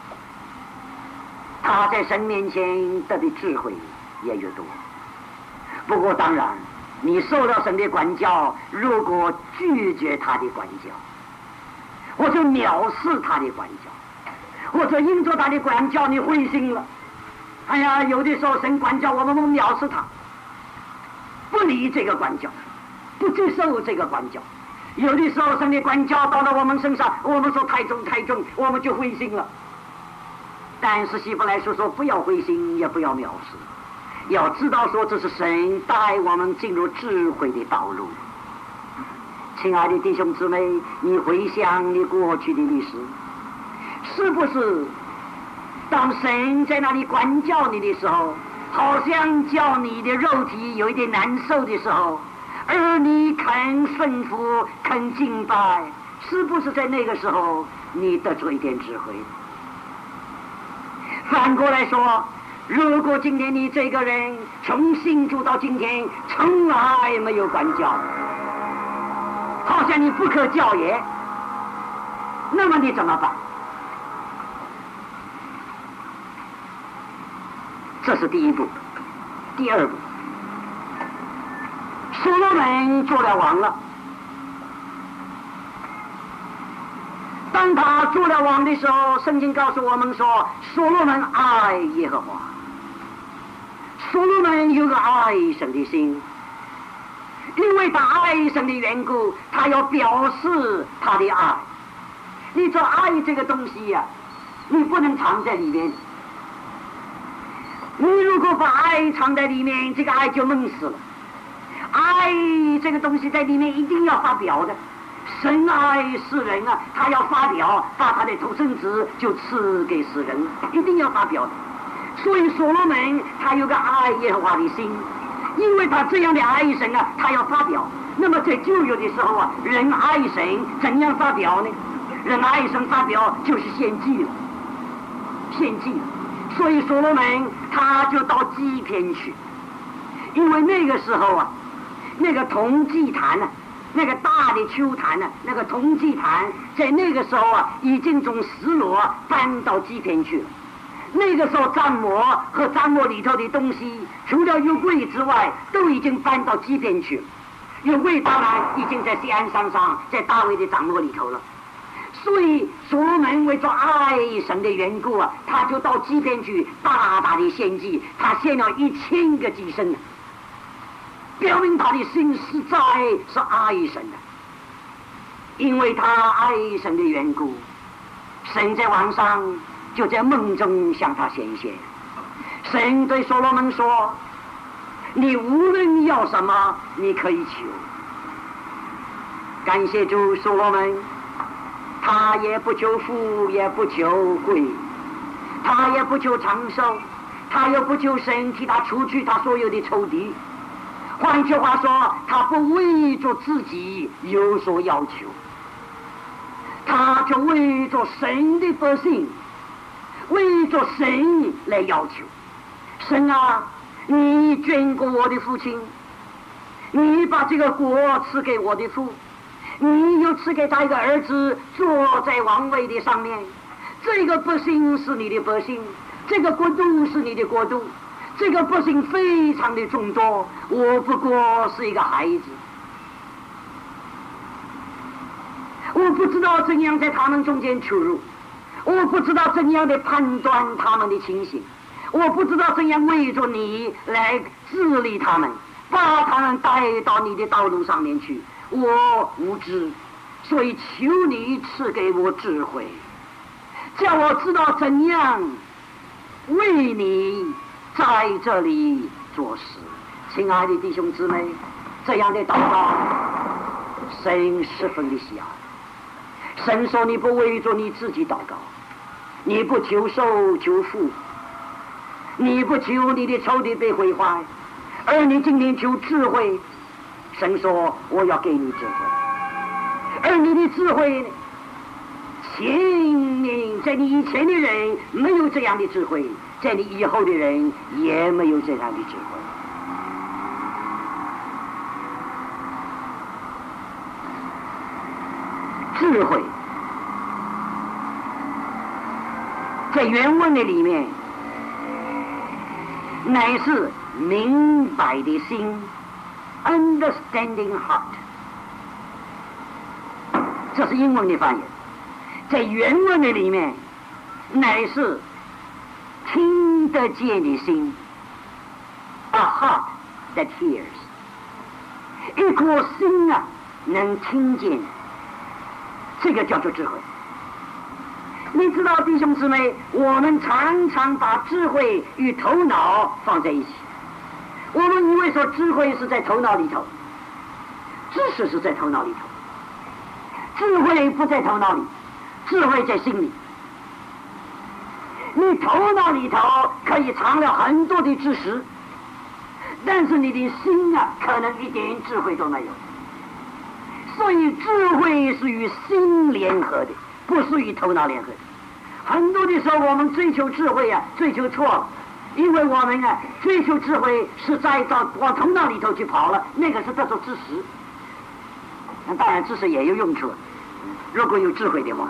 他在神面前得的智慧也越多。不过当然，你受到神的管教，如果拒绝他的管教，或者藐视他的管教，或者因着他的管教你灰心了，哎呀，有的时候神管教我们，我们藐视他，不理这个管教，不接受这个管教。有的时候神的管教到了我们身上，我们说太重太重，我们就灰心了。但是希伯来书说不要灰心，也不要藐视，要知道说这是神带我们进入智慧的道路。亲爱的弟兄姊妹，你回想你过去的历史，是不是当神在那里管教你的时候，好像叫你的肉体有一点难受的时候，而你肯顺服肯敬拜，是不是在那个时候你得出一点智慧？反过来说，如果今天你这个人从信主到今天从来没有管教，好像你不可教也，那么你怎么办？这是第一步。第二步，所罗门做了王了。当他做了王的时候，圣经告诉我们说，所罗门爱耶和华。所罗门有个爱神的心，因为他爱神的缘故，他要表示他的爱。你说爱这个东西呀、啊，你不能藏在里面。你如果把爱藏在里面，这个爱就闷死了。爱这个东西在里面一定要发表的。神爱世人啊，他要发表，把他的独生子就赐给世人，一定要发表的。所以所罗门他有个爱耶和华的心，因为他这样的爱神啊，他要发表。那么在旧约的时候啊，人爱神怎样发表呢？人爱神发表就是献祭了，献祭了。所以所罗门他就到祭偏去，因为那个时候啊，那个铜祭坛啊，那个大的丘坛啊，那个铜祭坛在那个时候啊，已经从石罗搬到祭偏去了。那个时候帐幕和帐幕里头的东西，除了约柜之外，都已经搬到祭偏去了。约柜当然已经在锡安山上，在大卫的帐幕里头了。所以所罗门为着爱神的缘故啊，他就到祭边去大大的献祭，他献了一千个祭牲，表明他的心实在是爱神的。因为他爱神的缘故，神在晚上就在梦中向他显现。神对所罗门说：你无论要什么，你可以求。感谢主，所罗门他也不求富，也不求贵，他也不求长寿，他也不求神替他除去他所有的仇敌。换句话说，他不为着自己有所要求，他就为着神的百姓，为着神来要求。神啊，你眷顾我的父亲，你把这个国赐给我的父，你又赐给他一个儿子坐在王位的上面。这个百姓是你的百姓，这个国度是你的国度，这个百姓非常的众多，我不过是一个孩子，我不知道怎样在他们中间出入，我不知道怎样的判断他们的情形，我不知道怎样为着你来治理他们，把他们带到你的道路上面去。我无知，所以求你赐给我智慧，叫我知道怎样为你在这里做事。亲爱的弟兄姊妹，这样的祷告神十分的喜爱。神说你不为着你自己祷告，你不求寿求富， 你不求你的仇敌被毁坏，而你今天求智慧，神说我要给你智慧，而你的智慧呢，前面在你以前的人没有这样的智慧，在你以后的人也没有这样的智慧。智慧在原文的里面乃是明白的心 ，understanding heart， 这是英文的翻译。在原文的里面乃是听得见的心 ，a heart that hears， 一颗心啊能听见，这个叫做智慧。你知道弟兄姊妹，我们常常把智慧与头脑放在一起，我们以为说智慧是在头脑里头，知识是在头脑里头，智慧不在头脑里，智慧在心里。你头脑里头可以藏了很多的知识，但是你的心啊可能一点智慧都没有。所以智慧是与心联合的，不是与头脑联合的。很多的时候我们追求智慧啊，追求错了，因为我们啊追求智慧是在到往头脑里头去跑了，那个是得到知识。那当然知识也有用处，如果有智慧的话。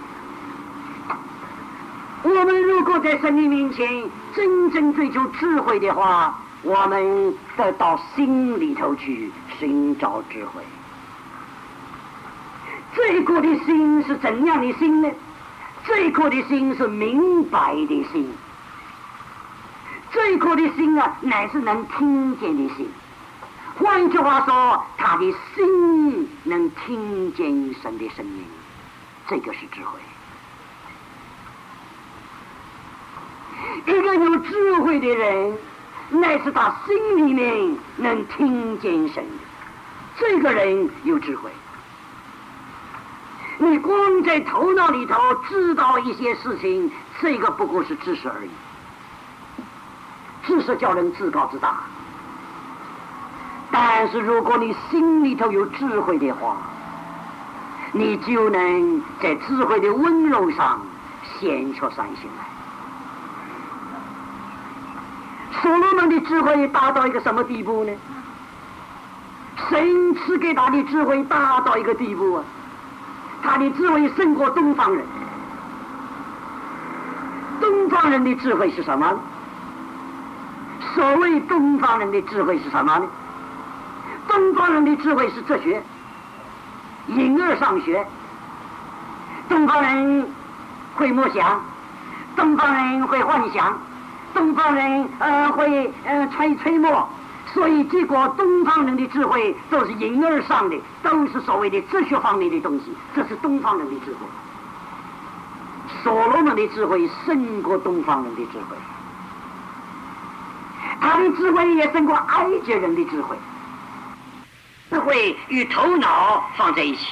我们如果在神的面前真正追求智慧的话，我们得到心里头去寻找智慧。这一颗的心是怎样的心呢？这一颗的心是明白的心，这一颗的心啊乃是能听见的心。换句话说，他的心能听见神的声音，这个是智慧。一个有智慧的人，乃是他心里面能听见神的，这个人有智慧。你光在头脑里头知道一些事情，这个不过是知识而已。知识叫人自高自大，但是如果你心里头有智慧的话，你就能在智慧的温柔上显出善行来。所罗门的智慧达到一个什么地步呢？神赐给他的智慧达到一个地步啊，他的智慧胜过东方人。东方人的智慧是什么？所谓东方人的智慧是什么呢？东方人的智慧是哲学，形而上学。东方人会默想，东方人会幻想，东方人呃会呃揣揣摩，所以结果东方人的智慧都是形而上的，都是所谓的哲学方面的东西，这是东方人的智慧。所罗门的智慧胜过东方人的智慧，他的智慧也胜过埃及人的智慧。智慧与头脑放在一起。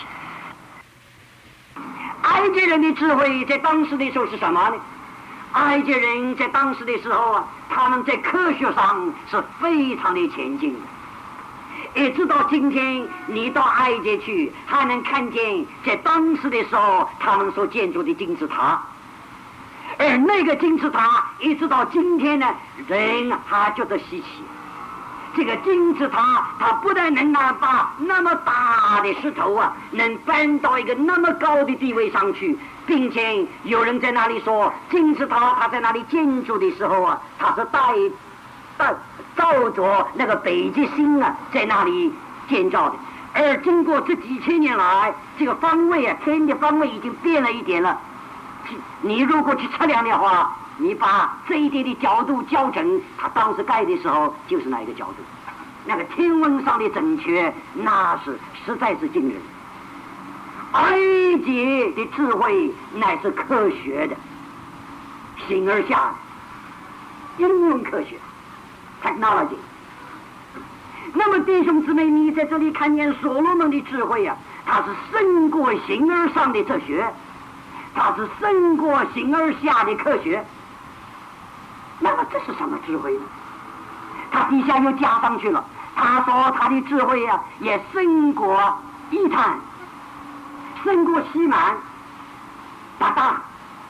埃及人的智慧在当时的时候是什么呢？埃及人在当时的时候啊，他们在科学上是非常的前进的。一直到今天，你到埃及去，还能看见在当时的时候他们所建筑的金字塔。而那个金字塔一直到今天呢，人还觉得稀奇。这个金字塔它不但能把那么大的石头啊能搬到一个那么高的地位上去，并且有人在那里说金字塔它在那里建筑的时候啊，它是带带照着那个北极星啊在那里建造的。而经过这几千年来，这个方位啊，天的方位已经变了一点了。你如果去测量的话，你把这一点的角度校正，它当时盖的时候就是那一个角度，那个天文上的准确，那是实在是惊人。埃及的智慧乃是科学的，形而下的应用科学 technology。 那么弟兄姊妹，你在这里看见所罗门的智慧啊，它是胜过形而上的哲学，它是胜过形而下的科学。 那么这是什么智慧呢？他底下又加上去了，他说他的智慧啊，也胜过伊坦，胜过西满、达大。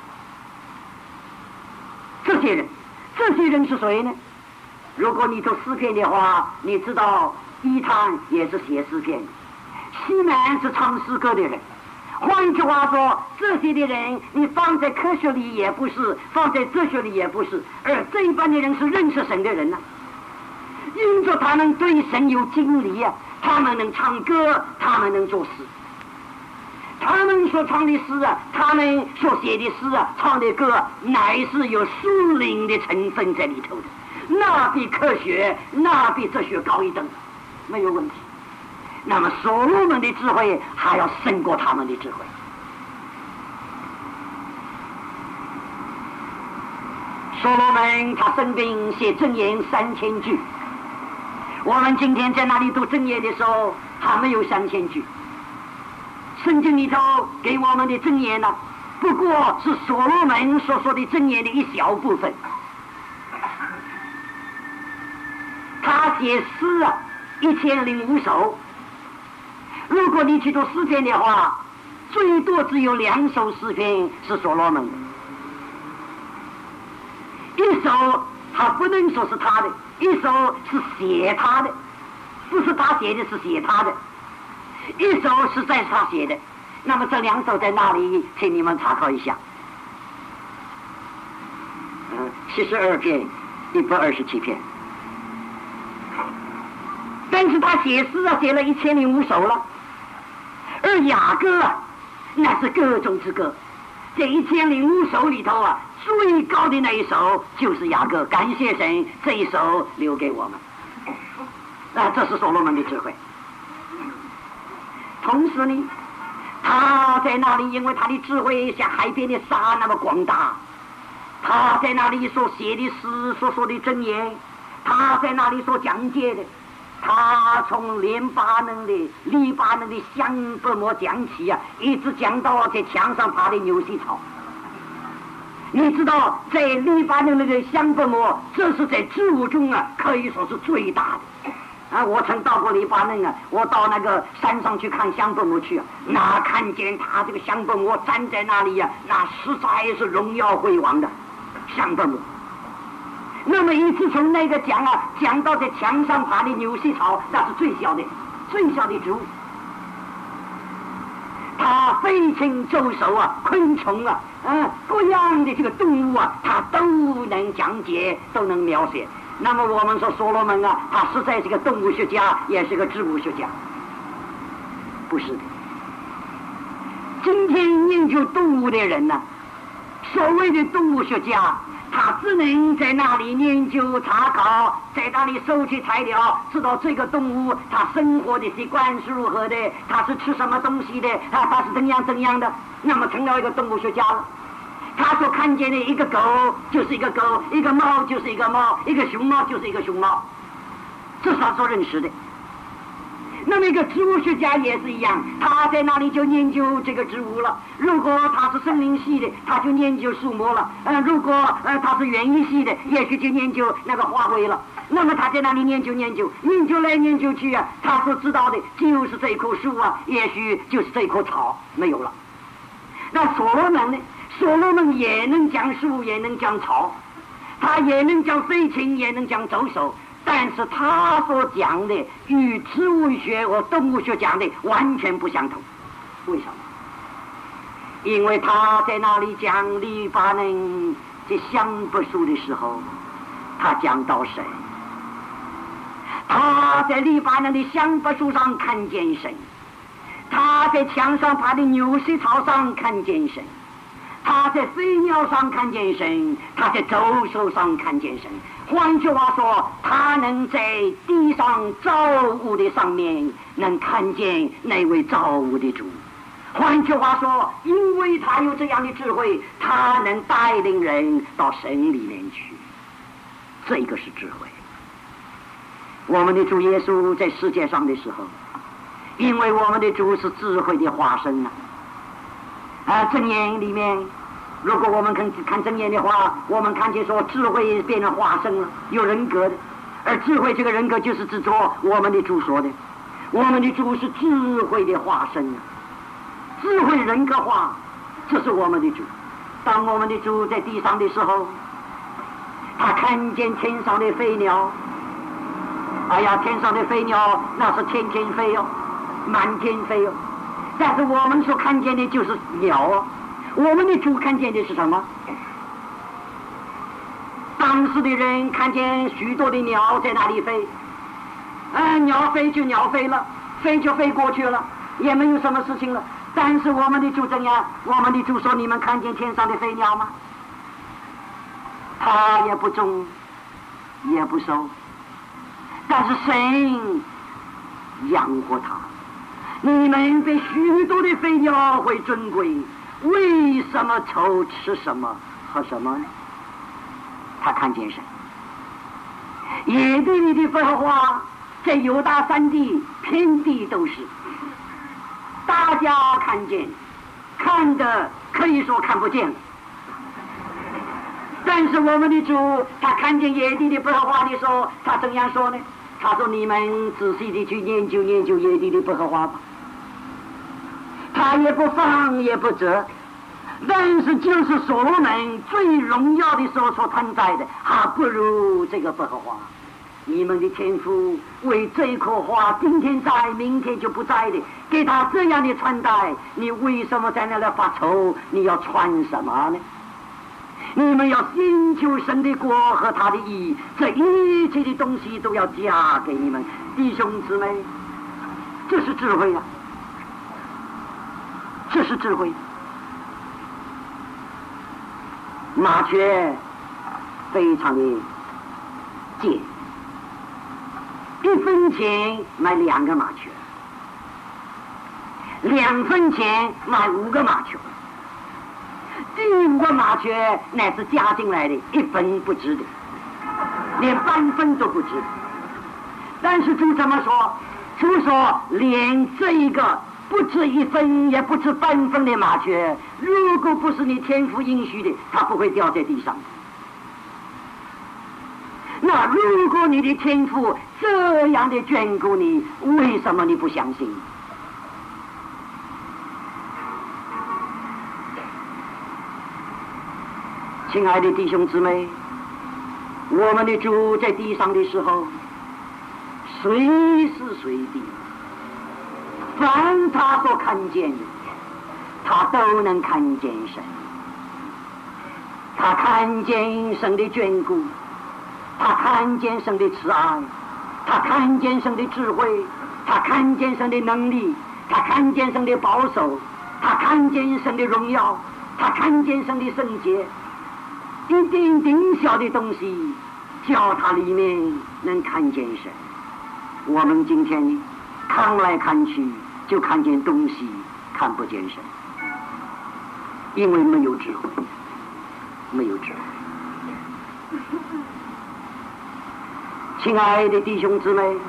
这些人，这些人是谁呢？如果你读诗篇的话，你知道伊坦也是写诗篇的，西满是唱诗歌的人。换句话说，这些的人你放在科学里也不是，放在哲学里也不是，而这一般的人是认识神的人呢、啊。因着他们对神有经历啊，他们能唱歌，他们能作诗，他们所唱的诗啊，他们所写的诗啊，唱的歌乃是有属灵的成分在里头的，那比科学，那比哲学高一等，没有问题。那么所罗门的智慧还要胜过他们的智慧。所罗门他生病写箴言三千句，我们今天在那里读箴言的时候还没有三千句。圣经里头给我们的箴言呢、啊，不过是所罗门所说的箴言的一小部分。他写诗啊一千零五首，如果你去读诗篇的话，最多只有两首诗篇是所罗门的，一首他不能说是他的，一首是写他的，不是他写的，是写他的，一首是在他写的。那么这两首在哪里？请你们查考一下。嗯，七十二篇，一百二十七篇。但是他写诗啊，写了一千零五首了。而雅歌啊，那是歌中之歌。这一千零五首里头啊，最高的那一首就是雅歌。感谢神，这一首留给我们。啊，这是所罗门的智慧。同时呢，他在那里，因为他的智慧像海边的沙那么广大，他在那里所写的诗、所说的箴言，他在那里所讲解的。他从黎巴嫩的黎巴嫩的香柏木讲起啊，一直讲到在墙上爬的牛膝草。你知道，在黎巴嫩那个香柏木，这是在植物中啊，可以说是最大的。啊，我曾到过黎巴嫩啊，我到那个山上去看香柏木去啊，那看见他这个香柏木站在那里呀、啊，那实在是荣耀辉煌的香柏木。那么一直从那个讲啊讲到在墙上爬的牛膝草，那是最小的最小的植物。它飞禽走兽啊，昆虫啊，嗯、呃，各样的这个动物啊，它都能讲解，都能描写。那么我们说所罗门啊，他实在是个动物学家，也是个植物学家，不是的。今天研究动物的人呢、啊，所谓的动物学家，他只能在那里研究查考，在那里收集材料，知道这个动物它生活的习惯是如何的，它是吃什么东西的，啊，它是怎样怎样的，那么成了一个动物学家了。他所看见的一个狗就是一个狗，一个猫就是一个猫，一个熊猫就是一个熊猫，这是他所认识的。那么一个植物学家也是一样，他在那里就研究这个植物了。如果他是森林系的，他就研究树木了；呃，如果呃他是园艺系的，也许就研究那个花卉了。那么他在那里研究研究，研究来研究去啊，他所知道的就是这棵树啊，也许就是这棵草，没有了。那所罗门呢？所罗门也能讲树，也能讲草，他也能讲飞禽，也能讲走兽。但是他所讲的与植物学和动物学讲的完全不相同。为什么？因为他在那里讲黎巴嫩这香柏树的时候，他讲到神，他在黎巴嫩的香柏树上看见神，他在墙上爬的牛膝草上看见神，他在飞鸟上看见神，他在走兽上看见神。换句话说，他能在地上造物的上面能看见那位造物的主。换句话说，因为他有这样的智慧，他能带领人到神里面去，这个是智慧。我们的主耶稣在世界上的时候，因为我们的主是智慧的化身啊，啊，箴言里面如果我们看看真言的话，我们看见说智慧变成化身了，有人格的，而智慧这个人格就是指着我们的主说的，我们的主是智慧的化身啊，智慧人格化，这是我们的主。当我们的主在地上的时候，他看见天上的飞鸟，哎呀，天上的飞鸟那是天天飞哦，满天飞哦，但是我们所看见的就是鸟哦。我们的主看见的是什么？当时的人看见许多的鸟在那里飞，哎，鸟飞就鸟飞了，飞就飞过去了，也没有什么事情了。但是我们的主怎样？我们的主说：“你们看见天上的飞鸟吗？它也不种，也不收，但是神养活它。你们被许多的飞鸟会尊贵。为什么愁吃什么喝什么呢？”他看见神。野地里的百合花在犹大山地遍地都是，大家看见，看的可以说看不见了。但是我们的主他看见野地的百合花的时候，他怎样说呢？他说：“你们仔细的去研究研究野地的百合花吧。他也不放也不折，但是就是所罗门最荣耀的时候所存在的，还不如这个百合花。你们的天父为这一棵花今天在明天就不在的，给他这样的穿戴，你为什么在那里发愁？你要穿什么呢？你们要寻求神的国和他的义，这一切的东西都要加给你们。弟兄姊妹，这是智慧啊，这是智慧。麻雀非常的贱，一分钱买两个麻雀，两分钱买五个麻雀，第五个麻雀乃是加进来的，一分不值的，连半分都不值。但是主怎么说？主说连这一个不值一分也不值半分的麻雀，如果不是你天赋应许的，它不会掉在地上。那如果你的天赋这样的眷顾你，为什么你不相信？亲爱的弟兄姊妹，我们的主在地上的时候，随时随地凡他所看见的，他都能看见神。他看见神的眷顾，他看见神的慈爱，他看见神的智慧，他看见神的能力，他看见神的保守，他看见神的荣耀，他看见神的圣洁。一点点小的东西叫他里面能看见神。我们今天看来看去就看见东西，看不见神，因为没有智慧，没有智慧。亲爱的弟兄姊妹，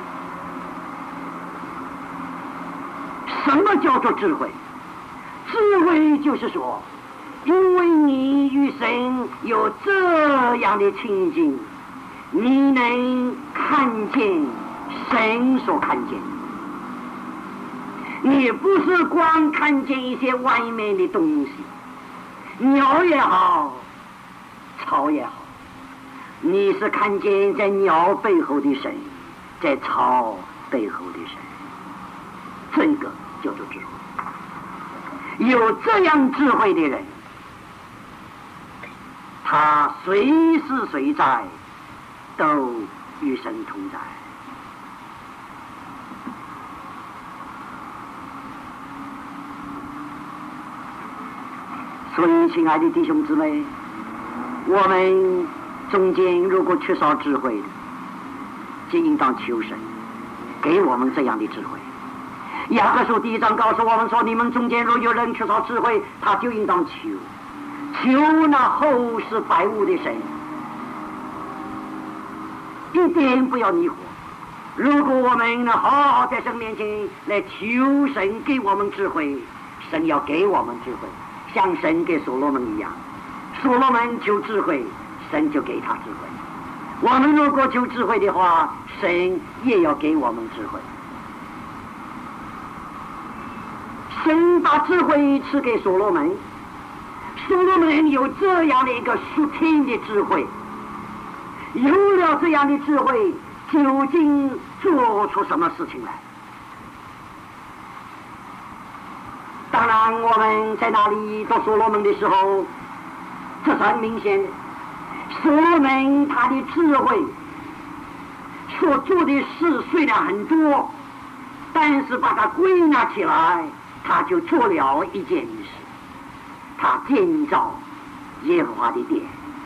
什么叫做智慧？智慧就是说，因为你与神有这样的亲近，你能看见神所看见。你不是光看见一些外面的东西，鸟也好，草也好，你是看见在鸟背后的神，在草背后的神，这个叫做智慧。有这样智慧的人，他随时随在都与神同在。所以亲爱的弟兄姊妹，我们中间如果缺少智慧的，就应当求神给我们这样的智慧。雅各书第一章告诉我们说，你们中间若有人缺少智慧，他就应当求求那厚实百物的神，一点不要迷惑。如果我们好好在神面前来求神给我们智慧，神要给我们智慧，像神给所罗门一样。 所罗门求智慧，神就给他智慧。我们如果求智慧的话，神也要给我们智慧。神把智慧赐给所罗门，所罗门有这样的一个属天的智慧，有了这样的智慧，究竟做出什么事情来？当然，我们在那里读所罗门的时候，这是很明显的。所罗门他的智慧所做的事虽然很多，但是把它归纳起来，他就做了一件事，他建造耶和华的殿，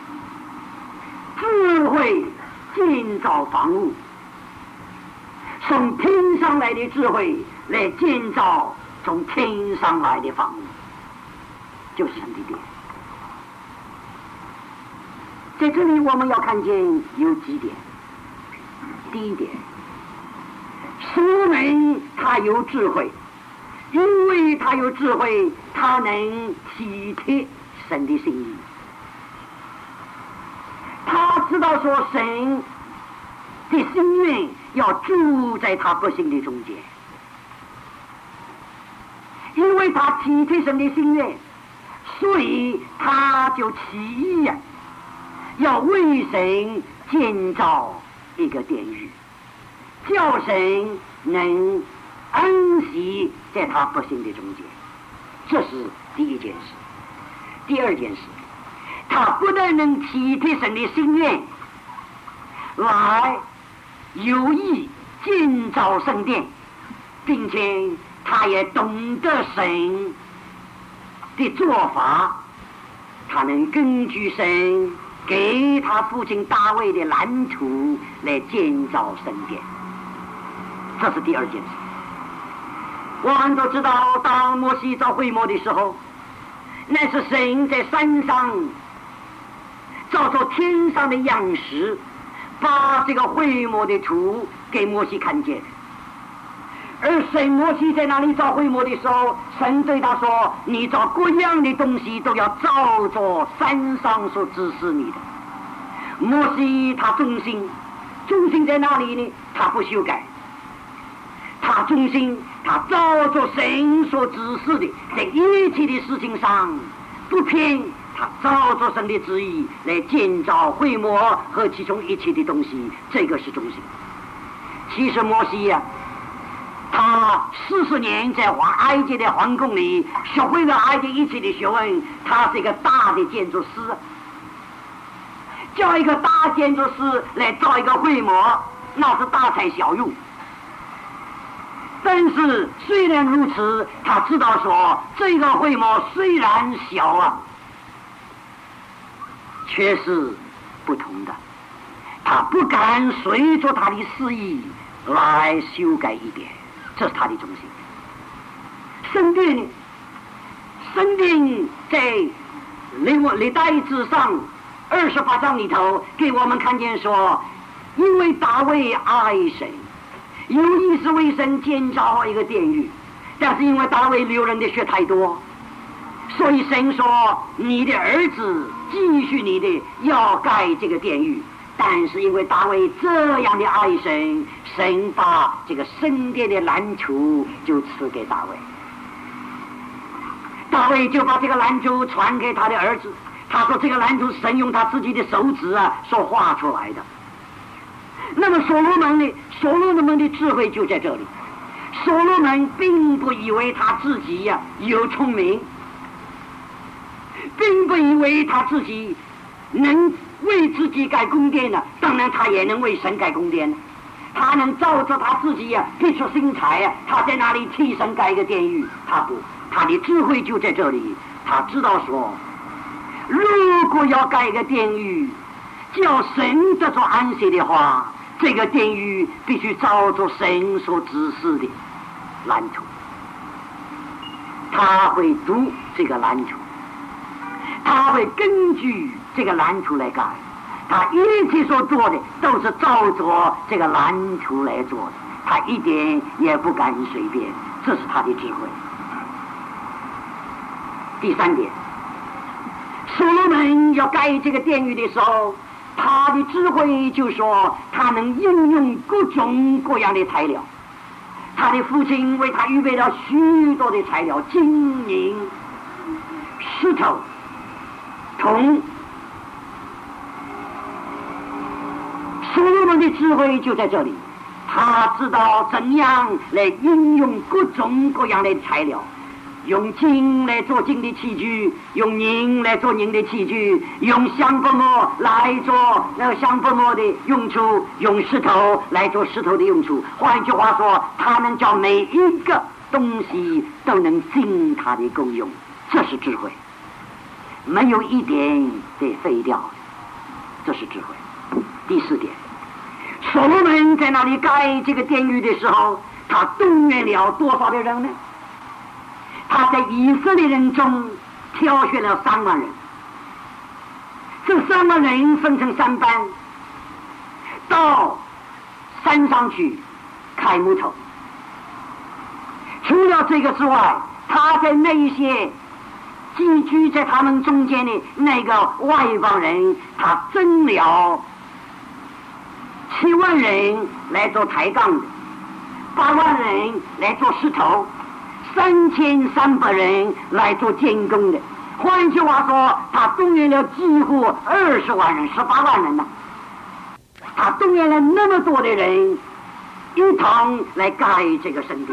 智慧建造房屋，从天上来的智慧来建造从天上来的房屋，就是神的殿。在这里我们要看见有几点。第一点，所罗门他有智慧，因为他有智慧，他能体贴神的心意。他知道说神的心愿要住在他百姓的中间，因为他体贴神的心愿，所以他就起意呀、啊，要为神建造一个殿宇，叫神能安息在他百姓的中间。这是第一件事。第二件事，他不但能体贴神的心愿，来有意建造圣殿，并且他也懂得神的做法，他能根据神给他父亲大卫的蓝图来建造圣殿。这是第二件事。我们都知道，当摩西造会幕的时候，那是神在山上照着天上的样式，把这个会幕的图给摩西看见。而神摩西在那里造会幕的时候，神对他说：你造各样的东西都要照着山上所指示你的。摩西他忠心，忠心在哪里呢？他不修改，他忠心，他照着神所指示的，在一切的事情上不偏，他照着神的旨意来建造会幕和其中一切的东西，这个是忠心。其实摩西呀、啊，他四十年在皇埃及的皇宫里学会了埃及一切的学问，他是一个大的建筑师，叫一个大建筑师来造一个会幕，那是大材小用。但是虽然如此，他知道说这个会幕虽然小啊，却是不同的，他不敢随着他的私意来修改一点，这是他的忠心。圣殿呢？圣殿在历历代志上二十八章里头给我们看见说，因为大卫爱神，有意是为神建造一个殿宇，但是因为大卫流人的血太多，所以神说你的儿子继续你的要盖这个殿宇。但是因为大卫这样的爱神，神把这个圣殿的蓝图就赐给大卫，大卫就把这个蓝图传给他的儿子。他说这个蓝图神用他自己的手指啊所画出来的。那么所罗门呢？所罗门的智慧就在这里。所罗门并不以为他自己呀、啊、有聪明，并不以为他自己能为自己盖宫殿呢，当然他也能为神盖宫殿，他能照着他自己呀、啊、提出心裁呀、啊，他在那里替神盖一个殿宇。他不，他的智慧就在这里。他知道说，如果要盖一个殿宇叫神得着安息的话，这个殿宇必须照着神所指示的蓝图。他会读这个蓝图，他会根据这个蓝图来盖，他一切所做的都是照着这个蓝图来做的，他一点也不敢随便，这是他的智慧。第三点， 所罗门要盖这个殿宇的时候，他的智慧就说他能应用各种各样的材料。他的父亲为他预备了许多的材料，金银、石头、铜。所罗门的智慧就在这里，他知道怎样来应用各种各样的材料，用金来做金的器具，用银来做银的器具，用香粉末来做那个香粉末的用处，用石头来做石头的用处。换句话说，他能叫每一个东西都能尽它的功用，这是智慧，没有一点得废掉，这是智慧。第四点，所罗门在那里盖这个殿宇的时候，他动员了多少的人呢？他在以色列人中挑选了三万人，这三万人分成三班，到山上去砍木头。除了这个之外，他在那些寄居在他们中间的那个外邦人，他征了七万人来做抬杠的，八万人来做石头，三千三百人来做监工的。换句话说，他动员了几乎二十万人，十八万人呢。他动员了那么多的人，一同来盖这个圣殿，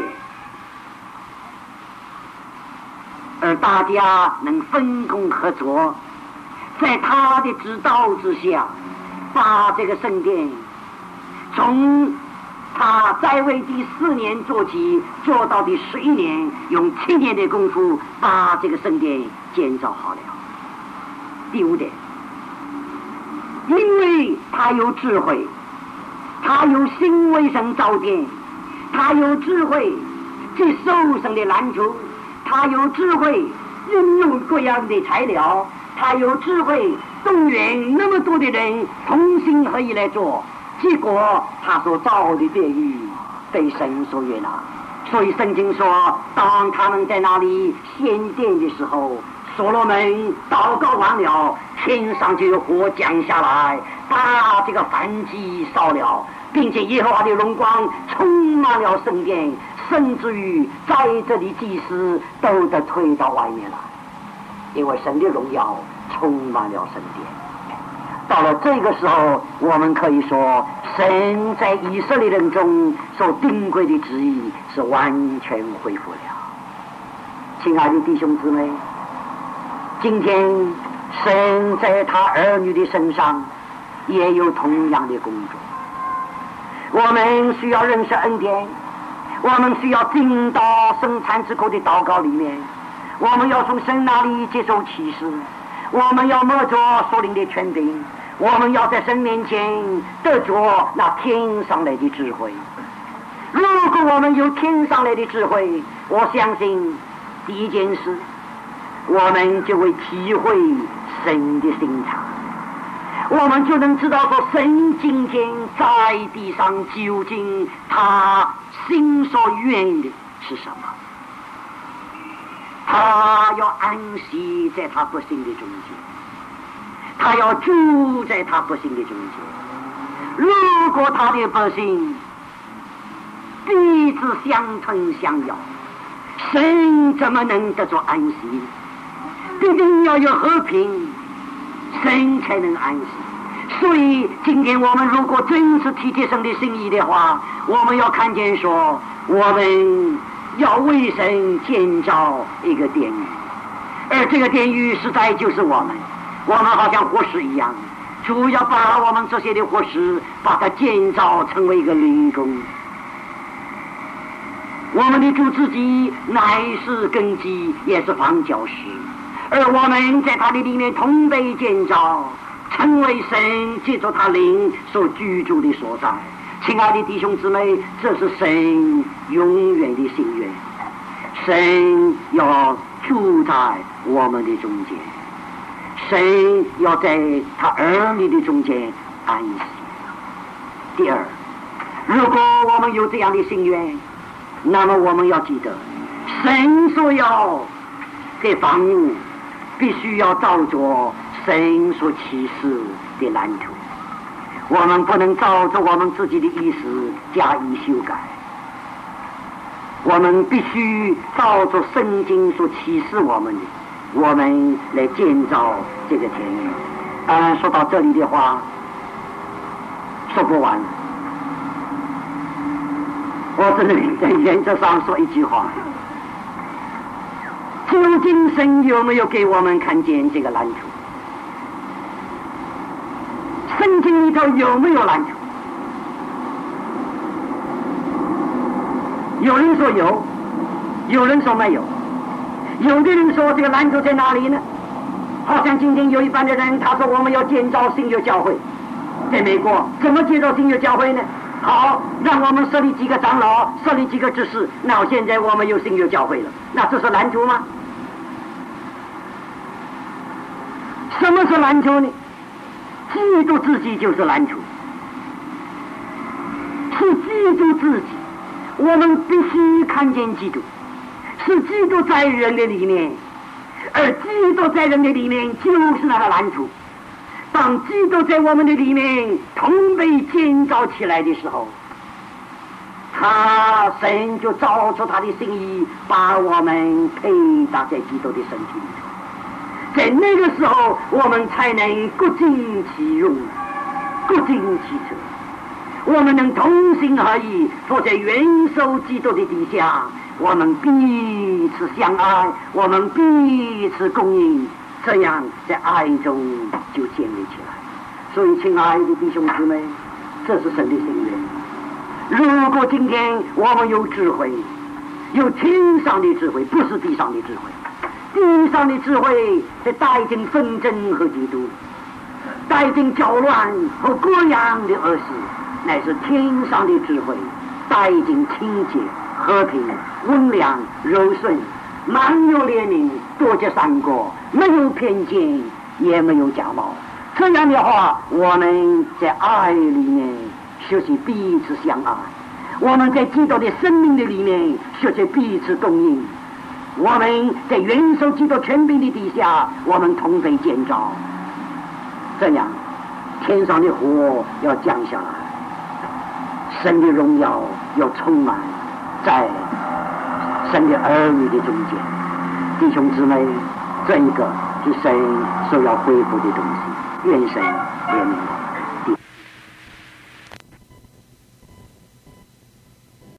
而大家能分工合作，在他的指导之下，把这个圣殿从他在位第四年做起，做到第十一年，用七年的功夫把这个圣殿建造好了。第五点，因为他有智慧，他有心为神造殿，他有智慧去收神的蓝图，他有智慧运用各样的材料，他有智慧动员那么多的人同心合意来做，结果他所造的殿宇被神所悦纳。所以圣经说，当他们在那里献殿的时候，所罗门祷告完了，天上就有火降下来，把这个燔祭烧了，并且耶和华的荣光充满了圣殿，甚至于在这里祭司都得退到外面来，因为神的荣耀充满了圣殿。到了这个时候，我们可以说，神在以色列人中所定规的旨意是完全恢复了。亲爱的弟兄姊妹，今天神在他儿女的身上也有同样的工作。我们需要认识恩典，我们需要进到生产之口的祷告里面，我们要从神那里接受启示，我们要摸着所领的权柄，我们要在神面前得着那天上来的智慧。如果我们有天上来的智慧，我相信第一件事，我们就会体会神的心肠，我们就能知道说神今天在地上究竟他心所愿的是什么。他要安息在他百姓的中间，他要住在他百姓的中间。如果他的百姓彼此相吞相咬，神怎么能得着安息？必定要有和平，神才能安息。所以今天我们如果真是体贴神的心意的话，我们要看见说，我们要为神建造一个殿宇，而这个殿宇实在就是我们，我们好像活石一样，主要把我们这些的活石把它建造成为一个灵宫。我们的主自己乃是根基，也是房角石，而我们在他的里面同被建造，成为神借着他灵所居住的所在。亲爱的弟兄姊妹，这是神永远的心愿，神要住在我们的中间，神要在他儿女的中间安息。第二，如果我们有这样的心愿，那么我们要记得，神所要的房屋必须要照着神所启示的蓝图，我们不能照着我们自己的意思加以修改，我们必须照着圣经所启示我们的，我们来建造这个田园。当然说到这里的话说不完，我只能在原则上说一句话，究竟神有没有给我们看见这个蓝图？圣经里头有没有蓝图？有人说有，有人说没有，有的人说这个蓝图在哪里呢？好像今天有一般的人，他说我们要建造新约教会，在美国怎么建造新约教会呢？好，让我们设立几个长老，设立几个执事，那现在我们有新约教会了，那这是蓝图吗？什么是蓝图呢？基督自己就是蓝图，是基督自己，我们必须看见基督，是基督在人的里面，而基督在人的里面就是那个蓝图。当基督在我们的里面同被建造起来的时候，他神就照出他的心意，把我们配搭在基督的身体里头。在那个时候，我们才能各尽其用，各尽其责。我们能同心合意，坐在元首基督的底下，我们彼此相爱，我们彼此供应，这样在爱中就建立起来。所以亲爱的弟兄姊妹，这是神的心愿。如果今天我们有智慧，有天上的智慧，不是地上的智慧，地上的智慧是带进纷争和嫉妒，带进搅乱和各样的恶事，乃是天上的智慧带进清洁、和平、温良、柔顺，满有怜悯，多结善果，没有偏见，也没有假冒。这样的话，我们在爱里面学习彼此相爱，我们在基督的生命的里面学习彼此供应，我们在元首基督权柄的底下，我们同被建造，这样天上的火要降下来，神的荣耀要充满在神的儿女的中间。弟兄姊妹，这一个是神所要恢复的东西，愿神怜悯我。